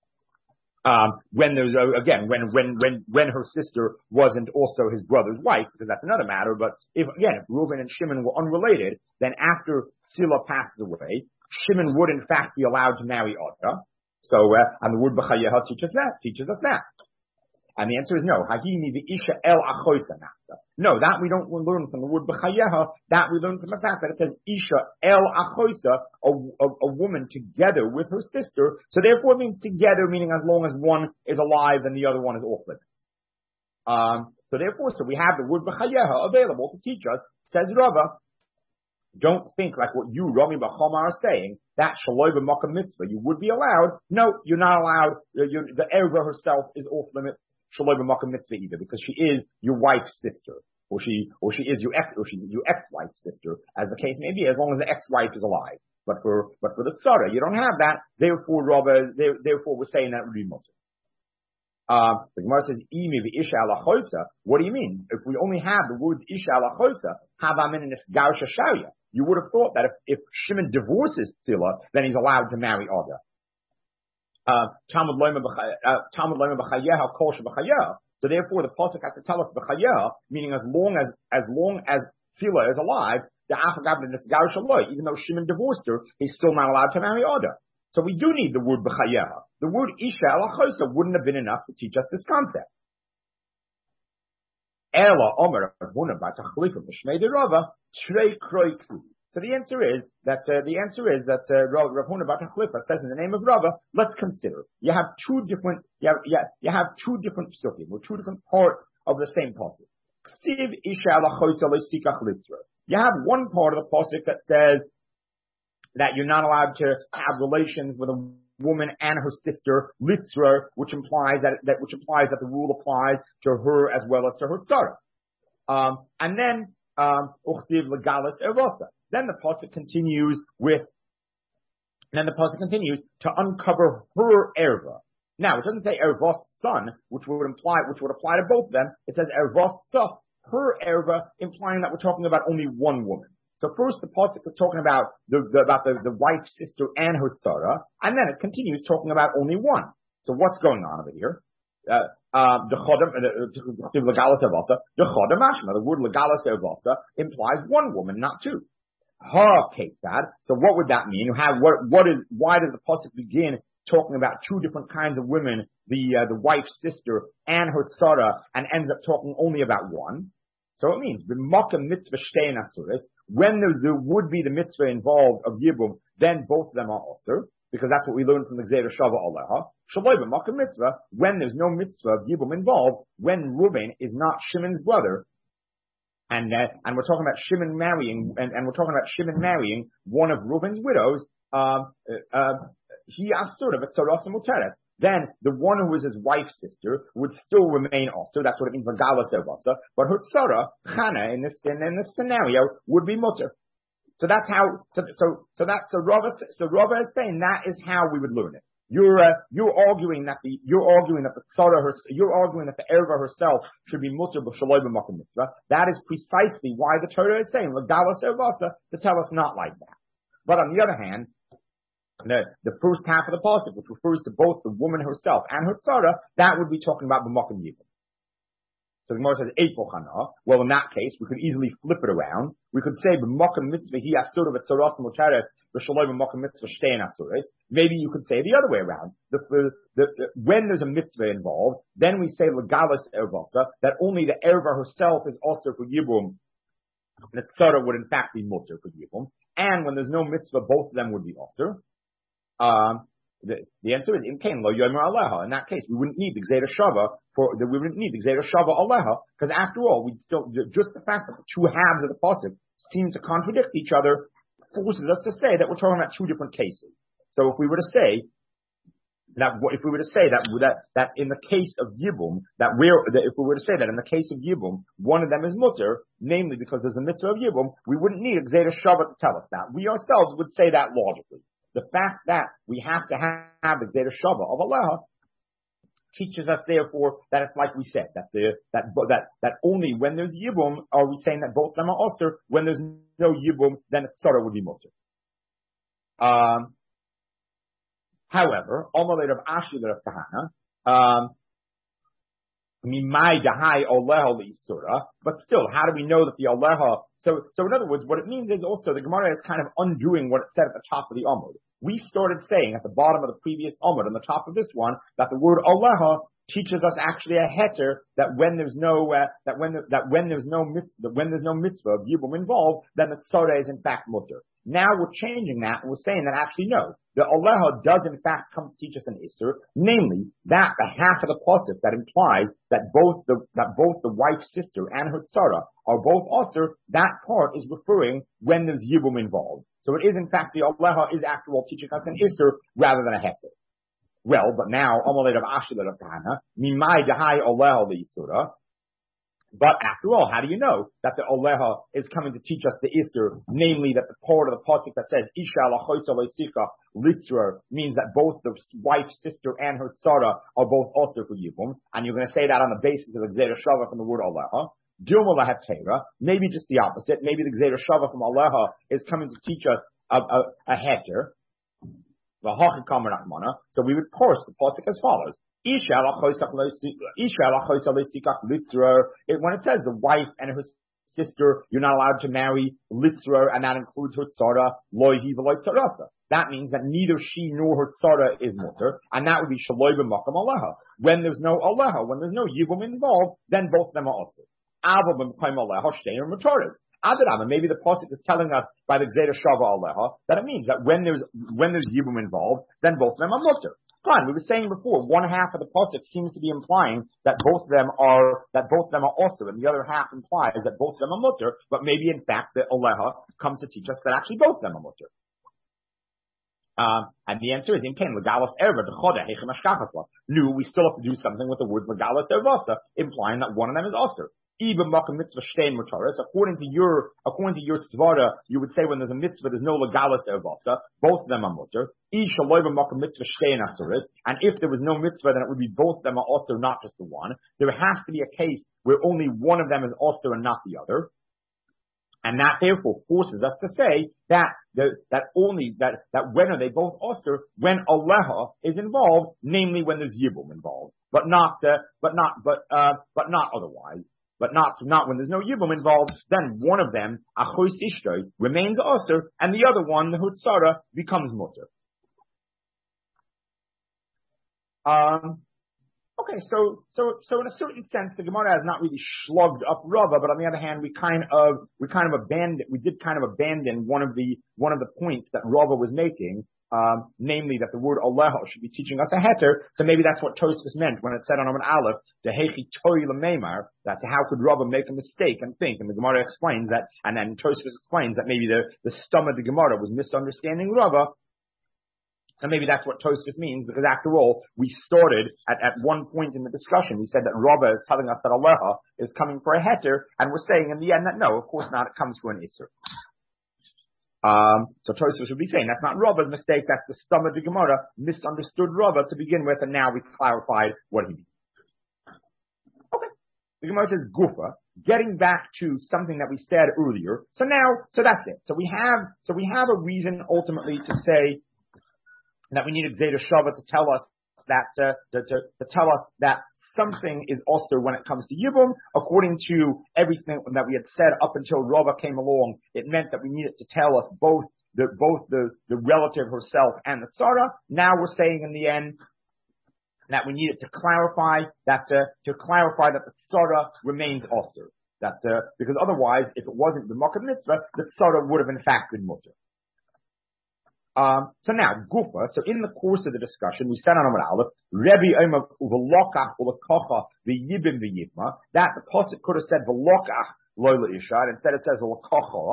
Um, when there's, uh, again, when, when, when, when her sister wasn't also his brother's wife, because that's another matter, but if, again, if Reuben and Shimon were unrelated, then after Sila passes away, Shimon would in fact be allowed to marry Ada. So, uh, and the word B'chayeha teaches that, teaches us that. And the answer is no. Hahini v'isha el achoisa nafta. No, that we don't learn from the word b'chayeha. That we learn from the fact that it says isha el achoisa, a, a, a woman together with her sister. So therefore it means together, meaning as long as one is alive and the other one is off limits. Um, so therefore, so we have the word b'chayeha available to teach us, says Rava. Don't think like what you, Rami Bachoma, are saying, that shaloi b'makom mitzvah, you would be allowed. No, you're not allowed. You're, the Erva herself is off limits. Shaloi b'makom mitzvah either, because she is your wife's sister, or she, or she is your ex, or she's your ex-wife's sister, as the case may be, as long as the ex-wife is alive. But for, but for the tzara, you don't have that. Therefore, Rabba, therefore, we're saying that would be mutter. Uh, the Gemara says, "Imi v'isha alachosa." What do you mean? If we only have the words isha alachosa, havamin in this gausha sharia, you would have thought that if, if Shimon divorces Sila, then he's allowed to marry Ada. Uh, Talmud loyma b'chayeha kol sheb'chayeha. So therefore, the pasuk has to tell us b'chayeha, meaning as long as as long as Sila is alive, the afagab nisgar shaloi. Even though Shimon divorced her, he's still not allowed to marry Ada. So we do need the word b'chayeha. The word isha alachosa wouldn't have been enough to teach us this concept. Ela omer Ravuna bar Tachlifa b'shmei derava shrei kroiksi. So the answer is that uh, the answer is that uh, Rav Huna bar Tachlifa says in the name of Rava, let's consider. You have two different you have, you have, you have two different psukim, or two different parts of the same pasuk. Ksiv isha alachosa lesikach litzra. You have one part of the pasuk that says that you're not allowed to have relations with a woman and her sister litzra, which implies that that which implies that the rule applies to her as well as to her tzara. Um, and then um, uchtiv legalis erosa. Then the pasuk continues with, then the pasuk continues to uncover her erva. Now, it doesn't say erva's son, which would imply, which would apply to both of them. It says erva's son, her erva, implying that we're talking about only one woman. So first, the pasuk is talking about the, the about the, the wife's sister and her tzara, and then it continues talking about only one. So what's going on over here? Uh, uh, the chodem, the legalis ervasa, the chodem mashma. The word legalis ervasa implies one woman, not two. Ha ketzad. So what would that mean? How, what, what is, why does the pasuk begin talking about two different kinds of women, the, uh, the wife's sister and her tzara, and ends up talking only about one? So it means, b'makom mitzvah shtein asuris, when there, there would be the mitzvah involved of yibum, then both of them are also, because that's what we learned from the Gzeira Shava Aleha. Shaloi b'makom mitzvah, when there's no mitzvah of yibum involved, when Reuben is not Shimon's brother, And uh, and we're talking about Shimon marrying, and, and we're talking about Shimon marrying one of Reuben's widows. Um, uh, he asura v'tzaras muteres. Then the one who is his wife's sister would still remain also. That's what it means v'galas ervasa. But her tzara Chana in this in, in this scenario would be mutter. So that's how. So so so that so Rava so Rava is saying that is how we would learn it. You're uh, you're arguing that the you're arguing that the tzara her you're arguing that the erva herself should be mutter b'shaloi b'makom mitzvah. That is precisely why the Torah is saying l'galas ervasa to tell us not like that. But on the other hand, the the first half of the pasuk, which refers to both the woman herself and her tzara, that would be talking about b'makom yibum. So the Gemara says eipo chana. Well, in that case, we could easily flip it around. We could say b'makom mitzvah hi asura v'tzaras mutares. Maybe you could say the other way around. The, the, the, the, when there's a mitzvah involved, then we say legalis ervasa, that only the erva herself is also for yibum. The tzara would in fact be mutter for yibum. And when there's no mitzvah, both of them would be also. Um, the, the answer is in kain lo yomer aleha. In that case, we wouldn't need the Gzeira Shava for the, we wouldn't need the Gzeira Shava aleha, because after all, we still just the fact that the two halves of the pasuk seem to contradict each other forces us to say that we're talking about two different cases. So if we were to say that if we were to say that that that in the case of Yibum, that we're that if we were to say that in the case of Yibum, one of them is mutter, namely because there's a mitzvah of Yibum, we wouldn't need a Gzeira Shava to tell us that. We ourselves would say that logically. The fact that we have to have the Gzeira Shava of Allah teaches us, therefore, that it's like we said, that the that that that only when there's Yibum are we saying that both of them are osir. When there's no Yibum, then Tzara would be mutter. Um. However, Omalid of Ashur of Kahana, um, Mimai Dahai Oleha Isura, but still, how do we know that the Oleha? So, so in other words, what it means is also the Gemara is kind of undoing what it said at the top of the Amud. We started saying at the bottom of the previous Amud, on the top of this one, that the word Oleha teaches us actually a heter that when there's no uh, that when the, that when there's no mitzvah when there's no mitzvah of Yibum involved, then the tzara is in fact mutter. Now we're changing that and we're saying that actually no, the Oleha does in fact come to teach us an Isser, namely that the half of the pasuk that implies that both the that both the wife's sister and her tzara are both Osir, that part is referring when there's Yibum involved. So it is in fact the Oleha is after all teaching us an Isser rather than a heter. Well, but now, Amalei of Ashur of Kahana, Mimai Dahai Oleha L'Isura. But after all, how do you know that the Oleha is coming to teach us the Isser, namely that the part of the pasuk that says Isha Lachoisa Leisika Litzra means that both the wife's sister and her tzara are both Osir for Yibum, and you're going to say that on the basis of the Gzeira Shava from the word Oleha. Dilma Lahatera, maybe just the opposite. Maybe the Gzeira Shava from Oleha is coming to teach us a, a, a heter. So we would parse the pasuk as follows. It, when it says the wife and her sister, you're not allowed to marry litzra, and that includes her tzara, loihi v'loi tzarasa. That means that neither she nor her tzara is mutter, and that would be shaloi b'makam aleha. When there's no aleha, when there's no yibum involved, then both of them are also. Ava b'mkayim aleha shtein or mutaris. Adarama, maybe the pasuk is telling us by the Gzeira Shava Aleha that it means that when there's when there's Yibum involved, then both of them are mutter. Fine, we were saying before, one half of the pasuk seems to be implying that both of them are that both of them are also, and the other half implies that both of them are mutter. But maybe in fact the Aleha comes to teach us that actually both of them are mutter. Um, and the answer is in Ken Legalas Erva Dechoda Hechem Ashkachasla. No, we still have to do something with the word Legalas Ervasa, implying that one of them is also. Even mitzvah shtein mutaris. According to your, according to your svara, you would say when there's a mitzvah, there's no legalis ervasa. Both of them are mutter. Isha loiva mitzvah shtein asuris. And if there was no mitzvah, then it would be both of them are also, not just the one. There has to be a case where only one of them is also and not the other. And that therefore forces us to say that the, that only that that when are they both osir when aleha is involved, namely when there's yibum involved, but not the, but not but uh but not otherwise. But not, not when there's no Yibum involved, then one of them, Achos Ishtoi, remains Osir, and the other one, the Hutzara, becomes Mutter. Um, okay, so, so, so in a certain sense, the Gemara has not really slugged up Rava, but on the other hand, we kind of, we kind of abandoned, we did kind of abandon one of the, one of the points that Rava was making, Um, namely that the word Aleha should be teaching us a heter, so maybe that's what Tosfos meant when it said on Amud Aleph, the Hechi Toi L'Meimar, that how could Rava make a mistake and think, and the Gemara explains that, and then Tosfos explains that maybe the, the stum of the Gemara was misunderstanding Rava, so maybe that's what Tosfos means, because after all, we started at, at one point in the discussion, we said that Rava is telling us that Aleha is coming for a heter, and we're saying in the end that no, of course not, it comes for an Isser. Um, so Tosfos would be saying that's not Rava's mistake, that's the stum of the Gemara misunderstood Rava to begin with, and now we clarified what he means. Okay. The Gemara says Gufa, getting back to something that we said earlier. So now, so that's it. So we have, so we have a reason ultimately to say that we needed Gzeira Shava to tell us that, uh, to, to, to tell us that something is also when it comes to Yibum. According to everything that we had said up until Rava came along, it meant that we needed to tell us both the, both the, the relative herself and the tzara. Now we're saying in the end that we needed to clarify that, uh, to clarify that the tzara remains osir. That, uh, because otherwise, if it wasn't the Makkah mitzvah, the tzara would have in fact been mutter. Um, so now, Gufa, so in the course of the discussion, we said on Amud Aleph, Rebbe Omer uvelokach ulekocha v'yibim v'yibma, that the pasuk could have said v'lokach loyla isha, and instead it says v'lekocha,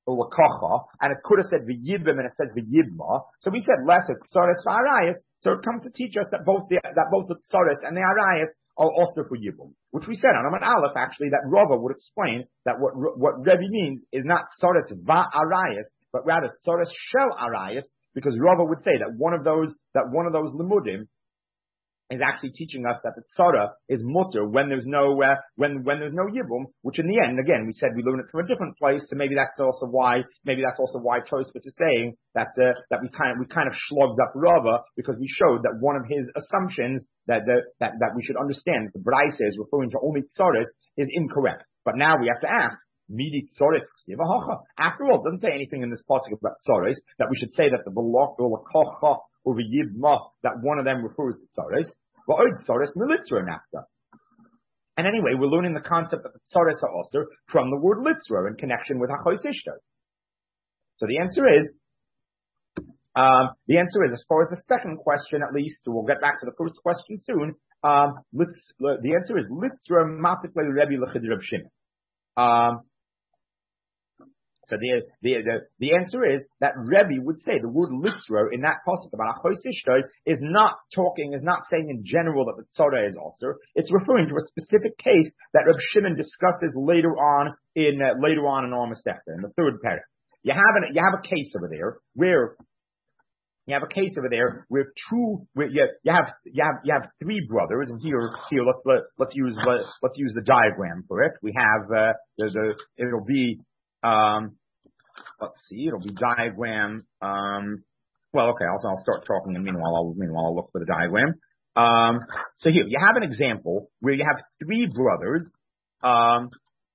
Ulakacha, and it could have said v'yibim and it says v'yibma. So we said lesser tsaris v'arayas. So it comes to teach us that both the that both the tsaris and the arayas are also for yibum, which we said on Amud Aleph actually that Rava would explain that what what Rebbe means is not tsaris v'arayas, but rather tsaris shel arayas, because Rava would say that one of those that one of those limudim is actually teaching us that the tzara is mutter when there's no uh, when when there's no yibum, which in the end, again, we said we learn it from a different place, so maybe that's also why maybe that's also why Tosfos is saying that uh, that we kind of we kind of slugged up Rava, because we showed that one of his assumptions that the, that that we should understand that the Braisa is referring to only tzaras is incorrect. But now we have to ask, Midi tzaras ksivahacha. After all, it doesn't say anything in this pasuk about tzaras that we should say that the velok or lakacha or v'yibma, that one of them refers to tzaras, but oid tzaras militzra nafta. And anyway, we're learning the concept that the tzaras are also from the word litzra in connection with hachos ishtar. So the answer is, um, the answer is, as far as the second question at least, we'll get back to the first question soon, um, litz, the answer is litzra matikle Rebbe l'chid Reb Shimon. Um, So the, the, the, the answer is that Rebbe would say the word litzro in that pasuk about achos ishto is not talking, is not saying in general that the tzara is also. It's referring to a specific case that Reb Shimon discusses later on in, uh, later on in our Masechta, in the third paragraph. You have an, you have a case over there where, you have a case over there where two, where you, you have, you have, you have three brothers, and here, here, let's, let, let's use, let, let's use the diagram for it. We have, uh, the, the, it'll be, Um, let's see, it'll be diagram, um, well, okay, I'll, I'll start talking, and meanwhile, I'll, meanwhile, I'll look for the diagram. Um, so here, you have an example where you have three brothers, um,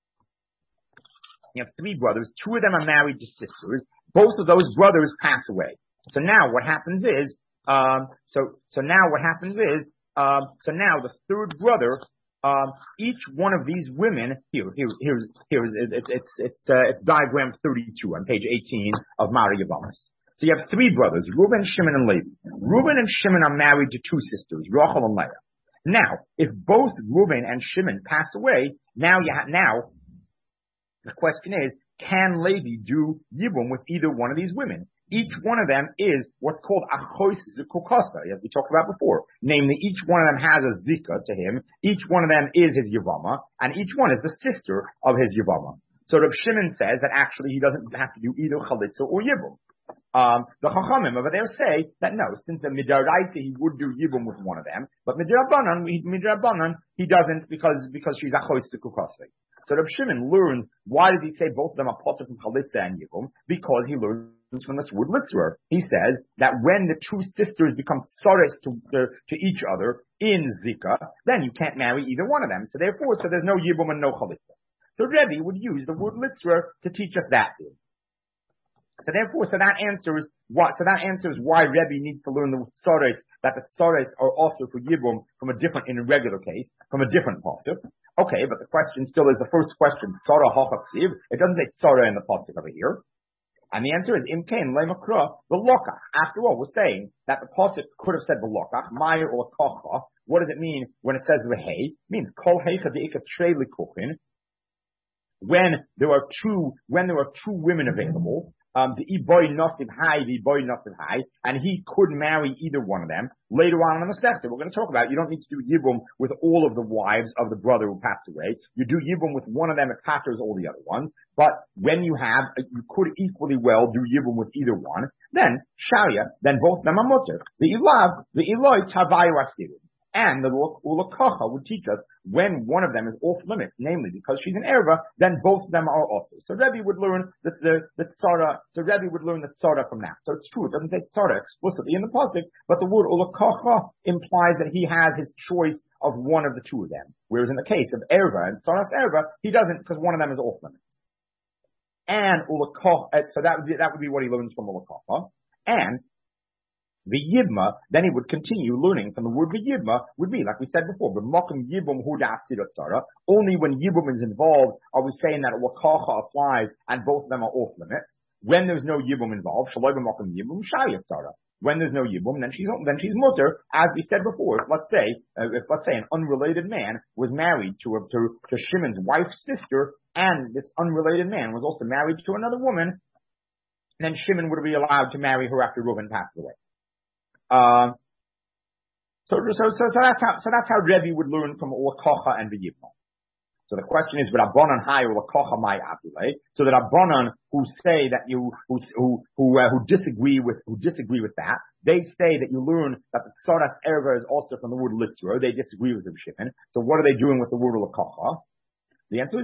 you have three brothers, two of them are married to sisters, both of those brothers pass away. So now what happens is, um, so, so now what happens is, um, so now the third brother, Um, each one of these women, here, here, here, here, it's, it's, it's, uh, it's diagram thirty-two on page eighteen of Mara Yavamas. So you have three brothers, Reuben, Shimon, and Levi. Reuben and Shimon are married to two sisters, Rachel and Leah. Now, if both Reuben and Shimon pass away, now you have, now, the question is, can Levi do Yibum with either one of these women? Each one of them is what's called achos zikukasa, as we talked about before. Namely, each one of them has a zika to him. Each one of them is his yavama, and each one is the sister of his yavama. So Reb Shimon says that actually he doesn't have to do either chalitza or yibum. Um, the chachamim over there say that no, since the midaraisa he would do yibum with one of them, but midrabanan, midrabanan he doesn't because because she's achos zikukasa. So Reb Shimon learns, why did he say both of them are potter from chalitza and yibum? Because he learns from this word litzra. He says that when the two sisters become tzares to, to, to each other in zika, then you can't marry either one of them. So therefore, so there's no yibum and no chalitza. So Rebbe would use the word litzra to teach us that. So therefore, so that answers what, so that answers why Rebbe needs to learn the tzares, that the tzares are also for yibum from a different, in a regular case, from a different pasuk. Okay, but the question still is the first question, tzara hachaksiv. It doesn't say tzara in the pasuk over here. And the answer is, imkain lemakra v'lokach. After all, we're saying that the pasuk could have said v'lokach, maya or kacha. What does it mean when it says v'hei? It means kol heicha deika trei likuchin. When there are two, when there are two women available, um, the iboy nasiv hai, the iboy nasiv hai, and he could marry either one of them. Later on in the Masechta, we're going to talk about, you don't need to do yibum with all of the wives of the brother who passed away. You do yibum with one of them, it patters all the other ones. But when you have, you could equally well do yibum with either one, then sharia, then both of them are mutter. The ilav, the iloi tavayu asiru. And the ulakacha would teach us when one of them is off limits, namely because she's an erva, then both of them are also. So Rebbe would learn that the, the tzara, so Rebbe would learn the tzara from that. So it's true, it doesn't say tzara explicitly in the pasuk, but the word ulakacha implies that he has his choice of one of the two of them. Whereas in the case of erva and tzaras erva, he doesn't because one of them is off limits. And ulakacha, so that would be, that would be what he learns from ulakacha. And the yibma, then he would continue learning from the word yibma would be, like we said before, b'makom yibum hu da'asira tzara. Only when yibum is involved are we saying that wakacha applies and both of them are off limits. When there's no yibum involved, shaloi b'makom yibum shaya tzara. When there's no yibum, then she's then she's mutter, as we said before. If, let's say, uh, if let's say an unrelated man was married to a, to, to Shimon's wife's sister, and this unrelated man was also married to another woman, then Shimon would be allowed to marry her after Reuben passed away. Uh, so, so, so, so that's how, so that's how Rebbe would learn from Lakocha and V'yibma. So the question is, would Rabbanan high or Lakocha my apulei? So that Rabbanan who say that you, who, who, who, uh, who disagree with, who disagree with that, they say that you learn that the Ksaras Erva is also from the word Litzro. They disagree with the Shimon. So what are they doing with the word Lakocha? The answer is,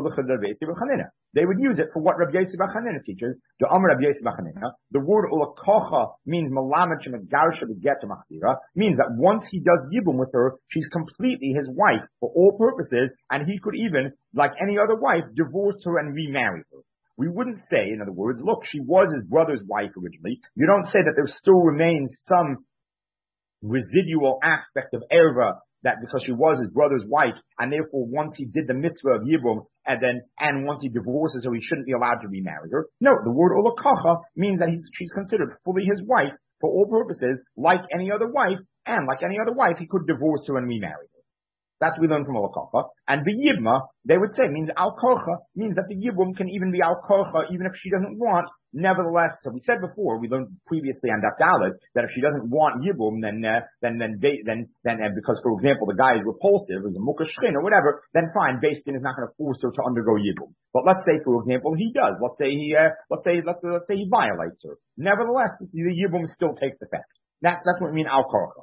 they would use it for what Rabbi Yossi bar Chanina teaches. The Amar Rabbi Yossi bar Chanina, the word Ulakocha means Malamed Shemagarsha Beget Machzira, means that once he does Yibum with her, she's completely his wife for all purposes, and he could even, like any other wife, divorce her and remarry her. We wouldn't say, in other words, look, she was his brother's wife originally. You don't say that there still remains some residual aspect of Erva, that because she was his brother's wife, and therefore once he did the mitzvah of Yibum, and then, and once he divorces her, he shouldn't be allowed to remarry her. No, the word Ulakacha means that he's, she's considered fully his wife for all purposes, like any other wife, and like any other wife, he could divorce her and remarry her. That's what we learn from Ulakacha. And the Yibma, they would say, means Al-Kocha, means that the Yibum can even be Al-Kocha, even if she doesn't want. Nevertheless, so we said before, we learned previously on Daf Dalet, that if she doesn't want Yibum, then, uh, then, then, they, then, then, uh, because for example, the guy is repulsive, is a Mukashchin or whatever, then fine, Beis Din is not going to force her to undergo Yibum. But let's say, for example, he does. Let's say he, uh, let's say, let's, let's say he violates her. Nevertheless, the Yibum still takes effect. That, that's what we mean Al-Kocha.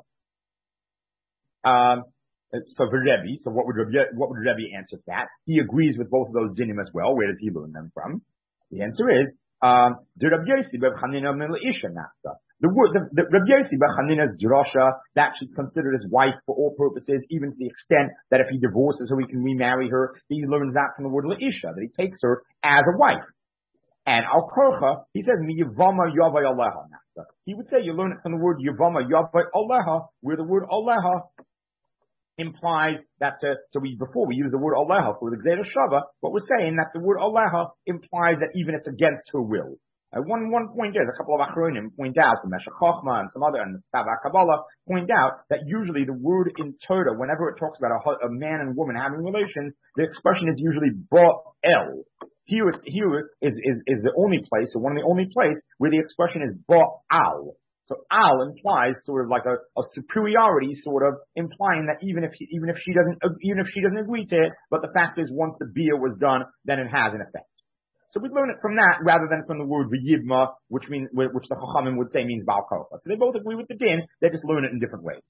Um, So for Rebbe, so what would Rebbe, what would Rebbe answer to that? He agrees with both of those dinim as well. Where does he learn them from? The answer is, um, the Rabbi Yossi bar Chanina Isha Nafta. The word, the, the Rabbi Yossi bar Chanina's drasha, that she's considered his wife for all purposes, even to the extent that if he divorces her, he can remarry her. He learns that from the word Leisha, that he takes her as a wife. And Al Korcha, he says, Mi Yavama Yavai Aleha Nafta. He would say you learn it from the word Yavama Yavai Aleha, where the word Aleha implies that, uh, so we, before we use the word Aleha for the Gzeira Shava, but we're saying that the word Aleha implies that even it's against her will. Uh, one, one point is, a couple of Achronim point out, the Meshech Chochma and some other, and the Tzava Kabbalah point out that usually the word in Torah, whenever it talks about a, a man and woman having relations, the expression is usually Ba'el. Here, here is, is, is the only place, or one of the only place where the expression is Ba'al. So al implies sort of like a, a superiority, sort of implying that even if he, even if she doesn't even if she doesn't agree to it, but the fact is once the bia was done, then it has an effect. So we learn it from that rather than from the word v'yibma, which means which the Chachamim would say means bal kofa. So they both agree with the din, they just learn it in different ways.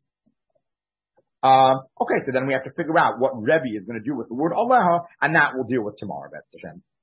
Um, okay, so then we have to figure out what Rebbe is going to do with the word Aleha, and that we'll deal with tomorrow, B'ez Hashem.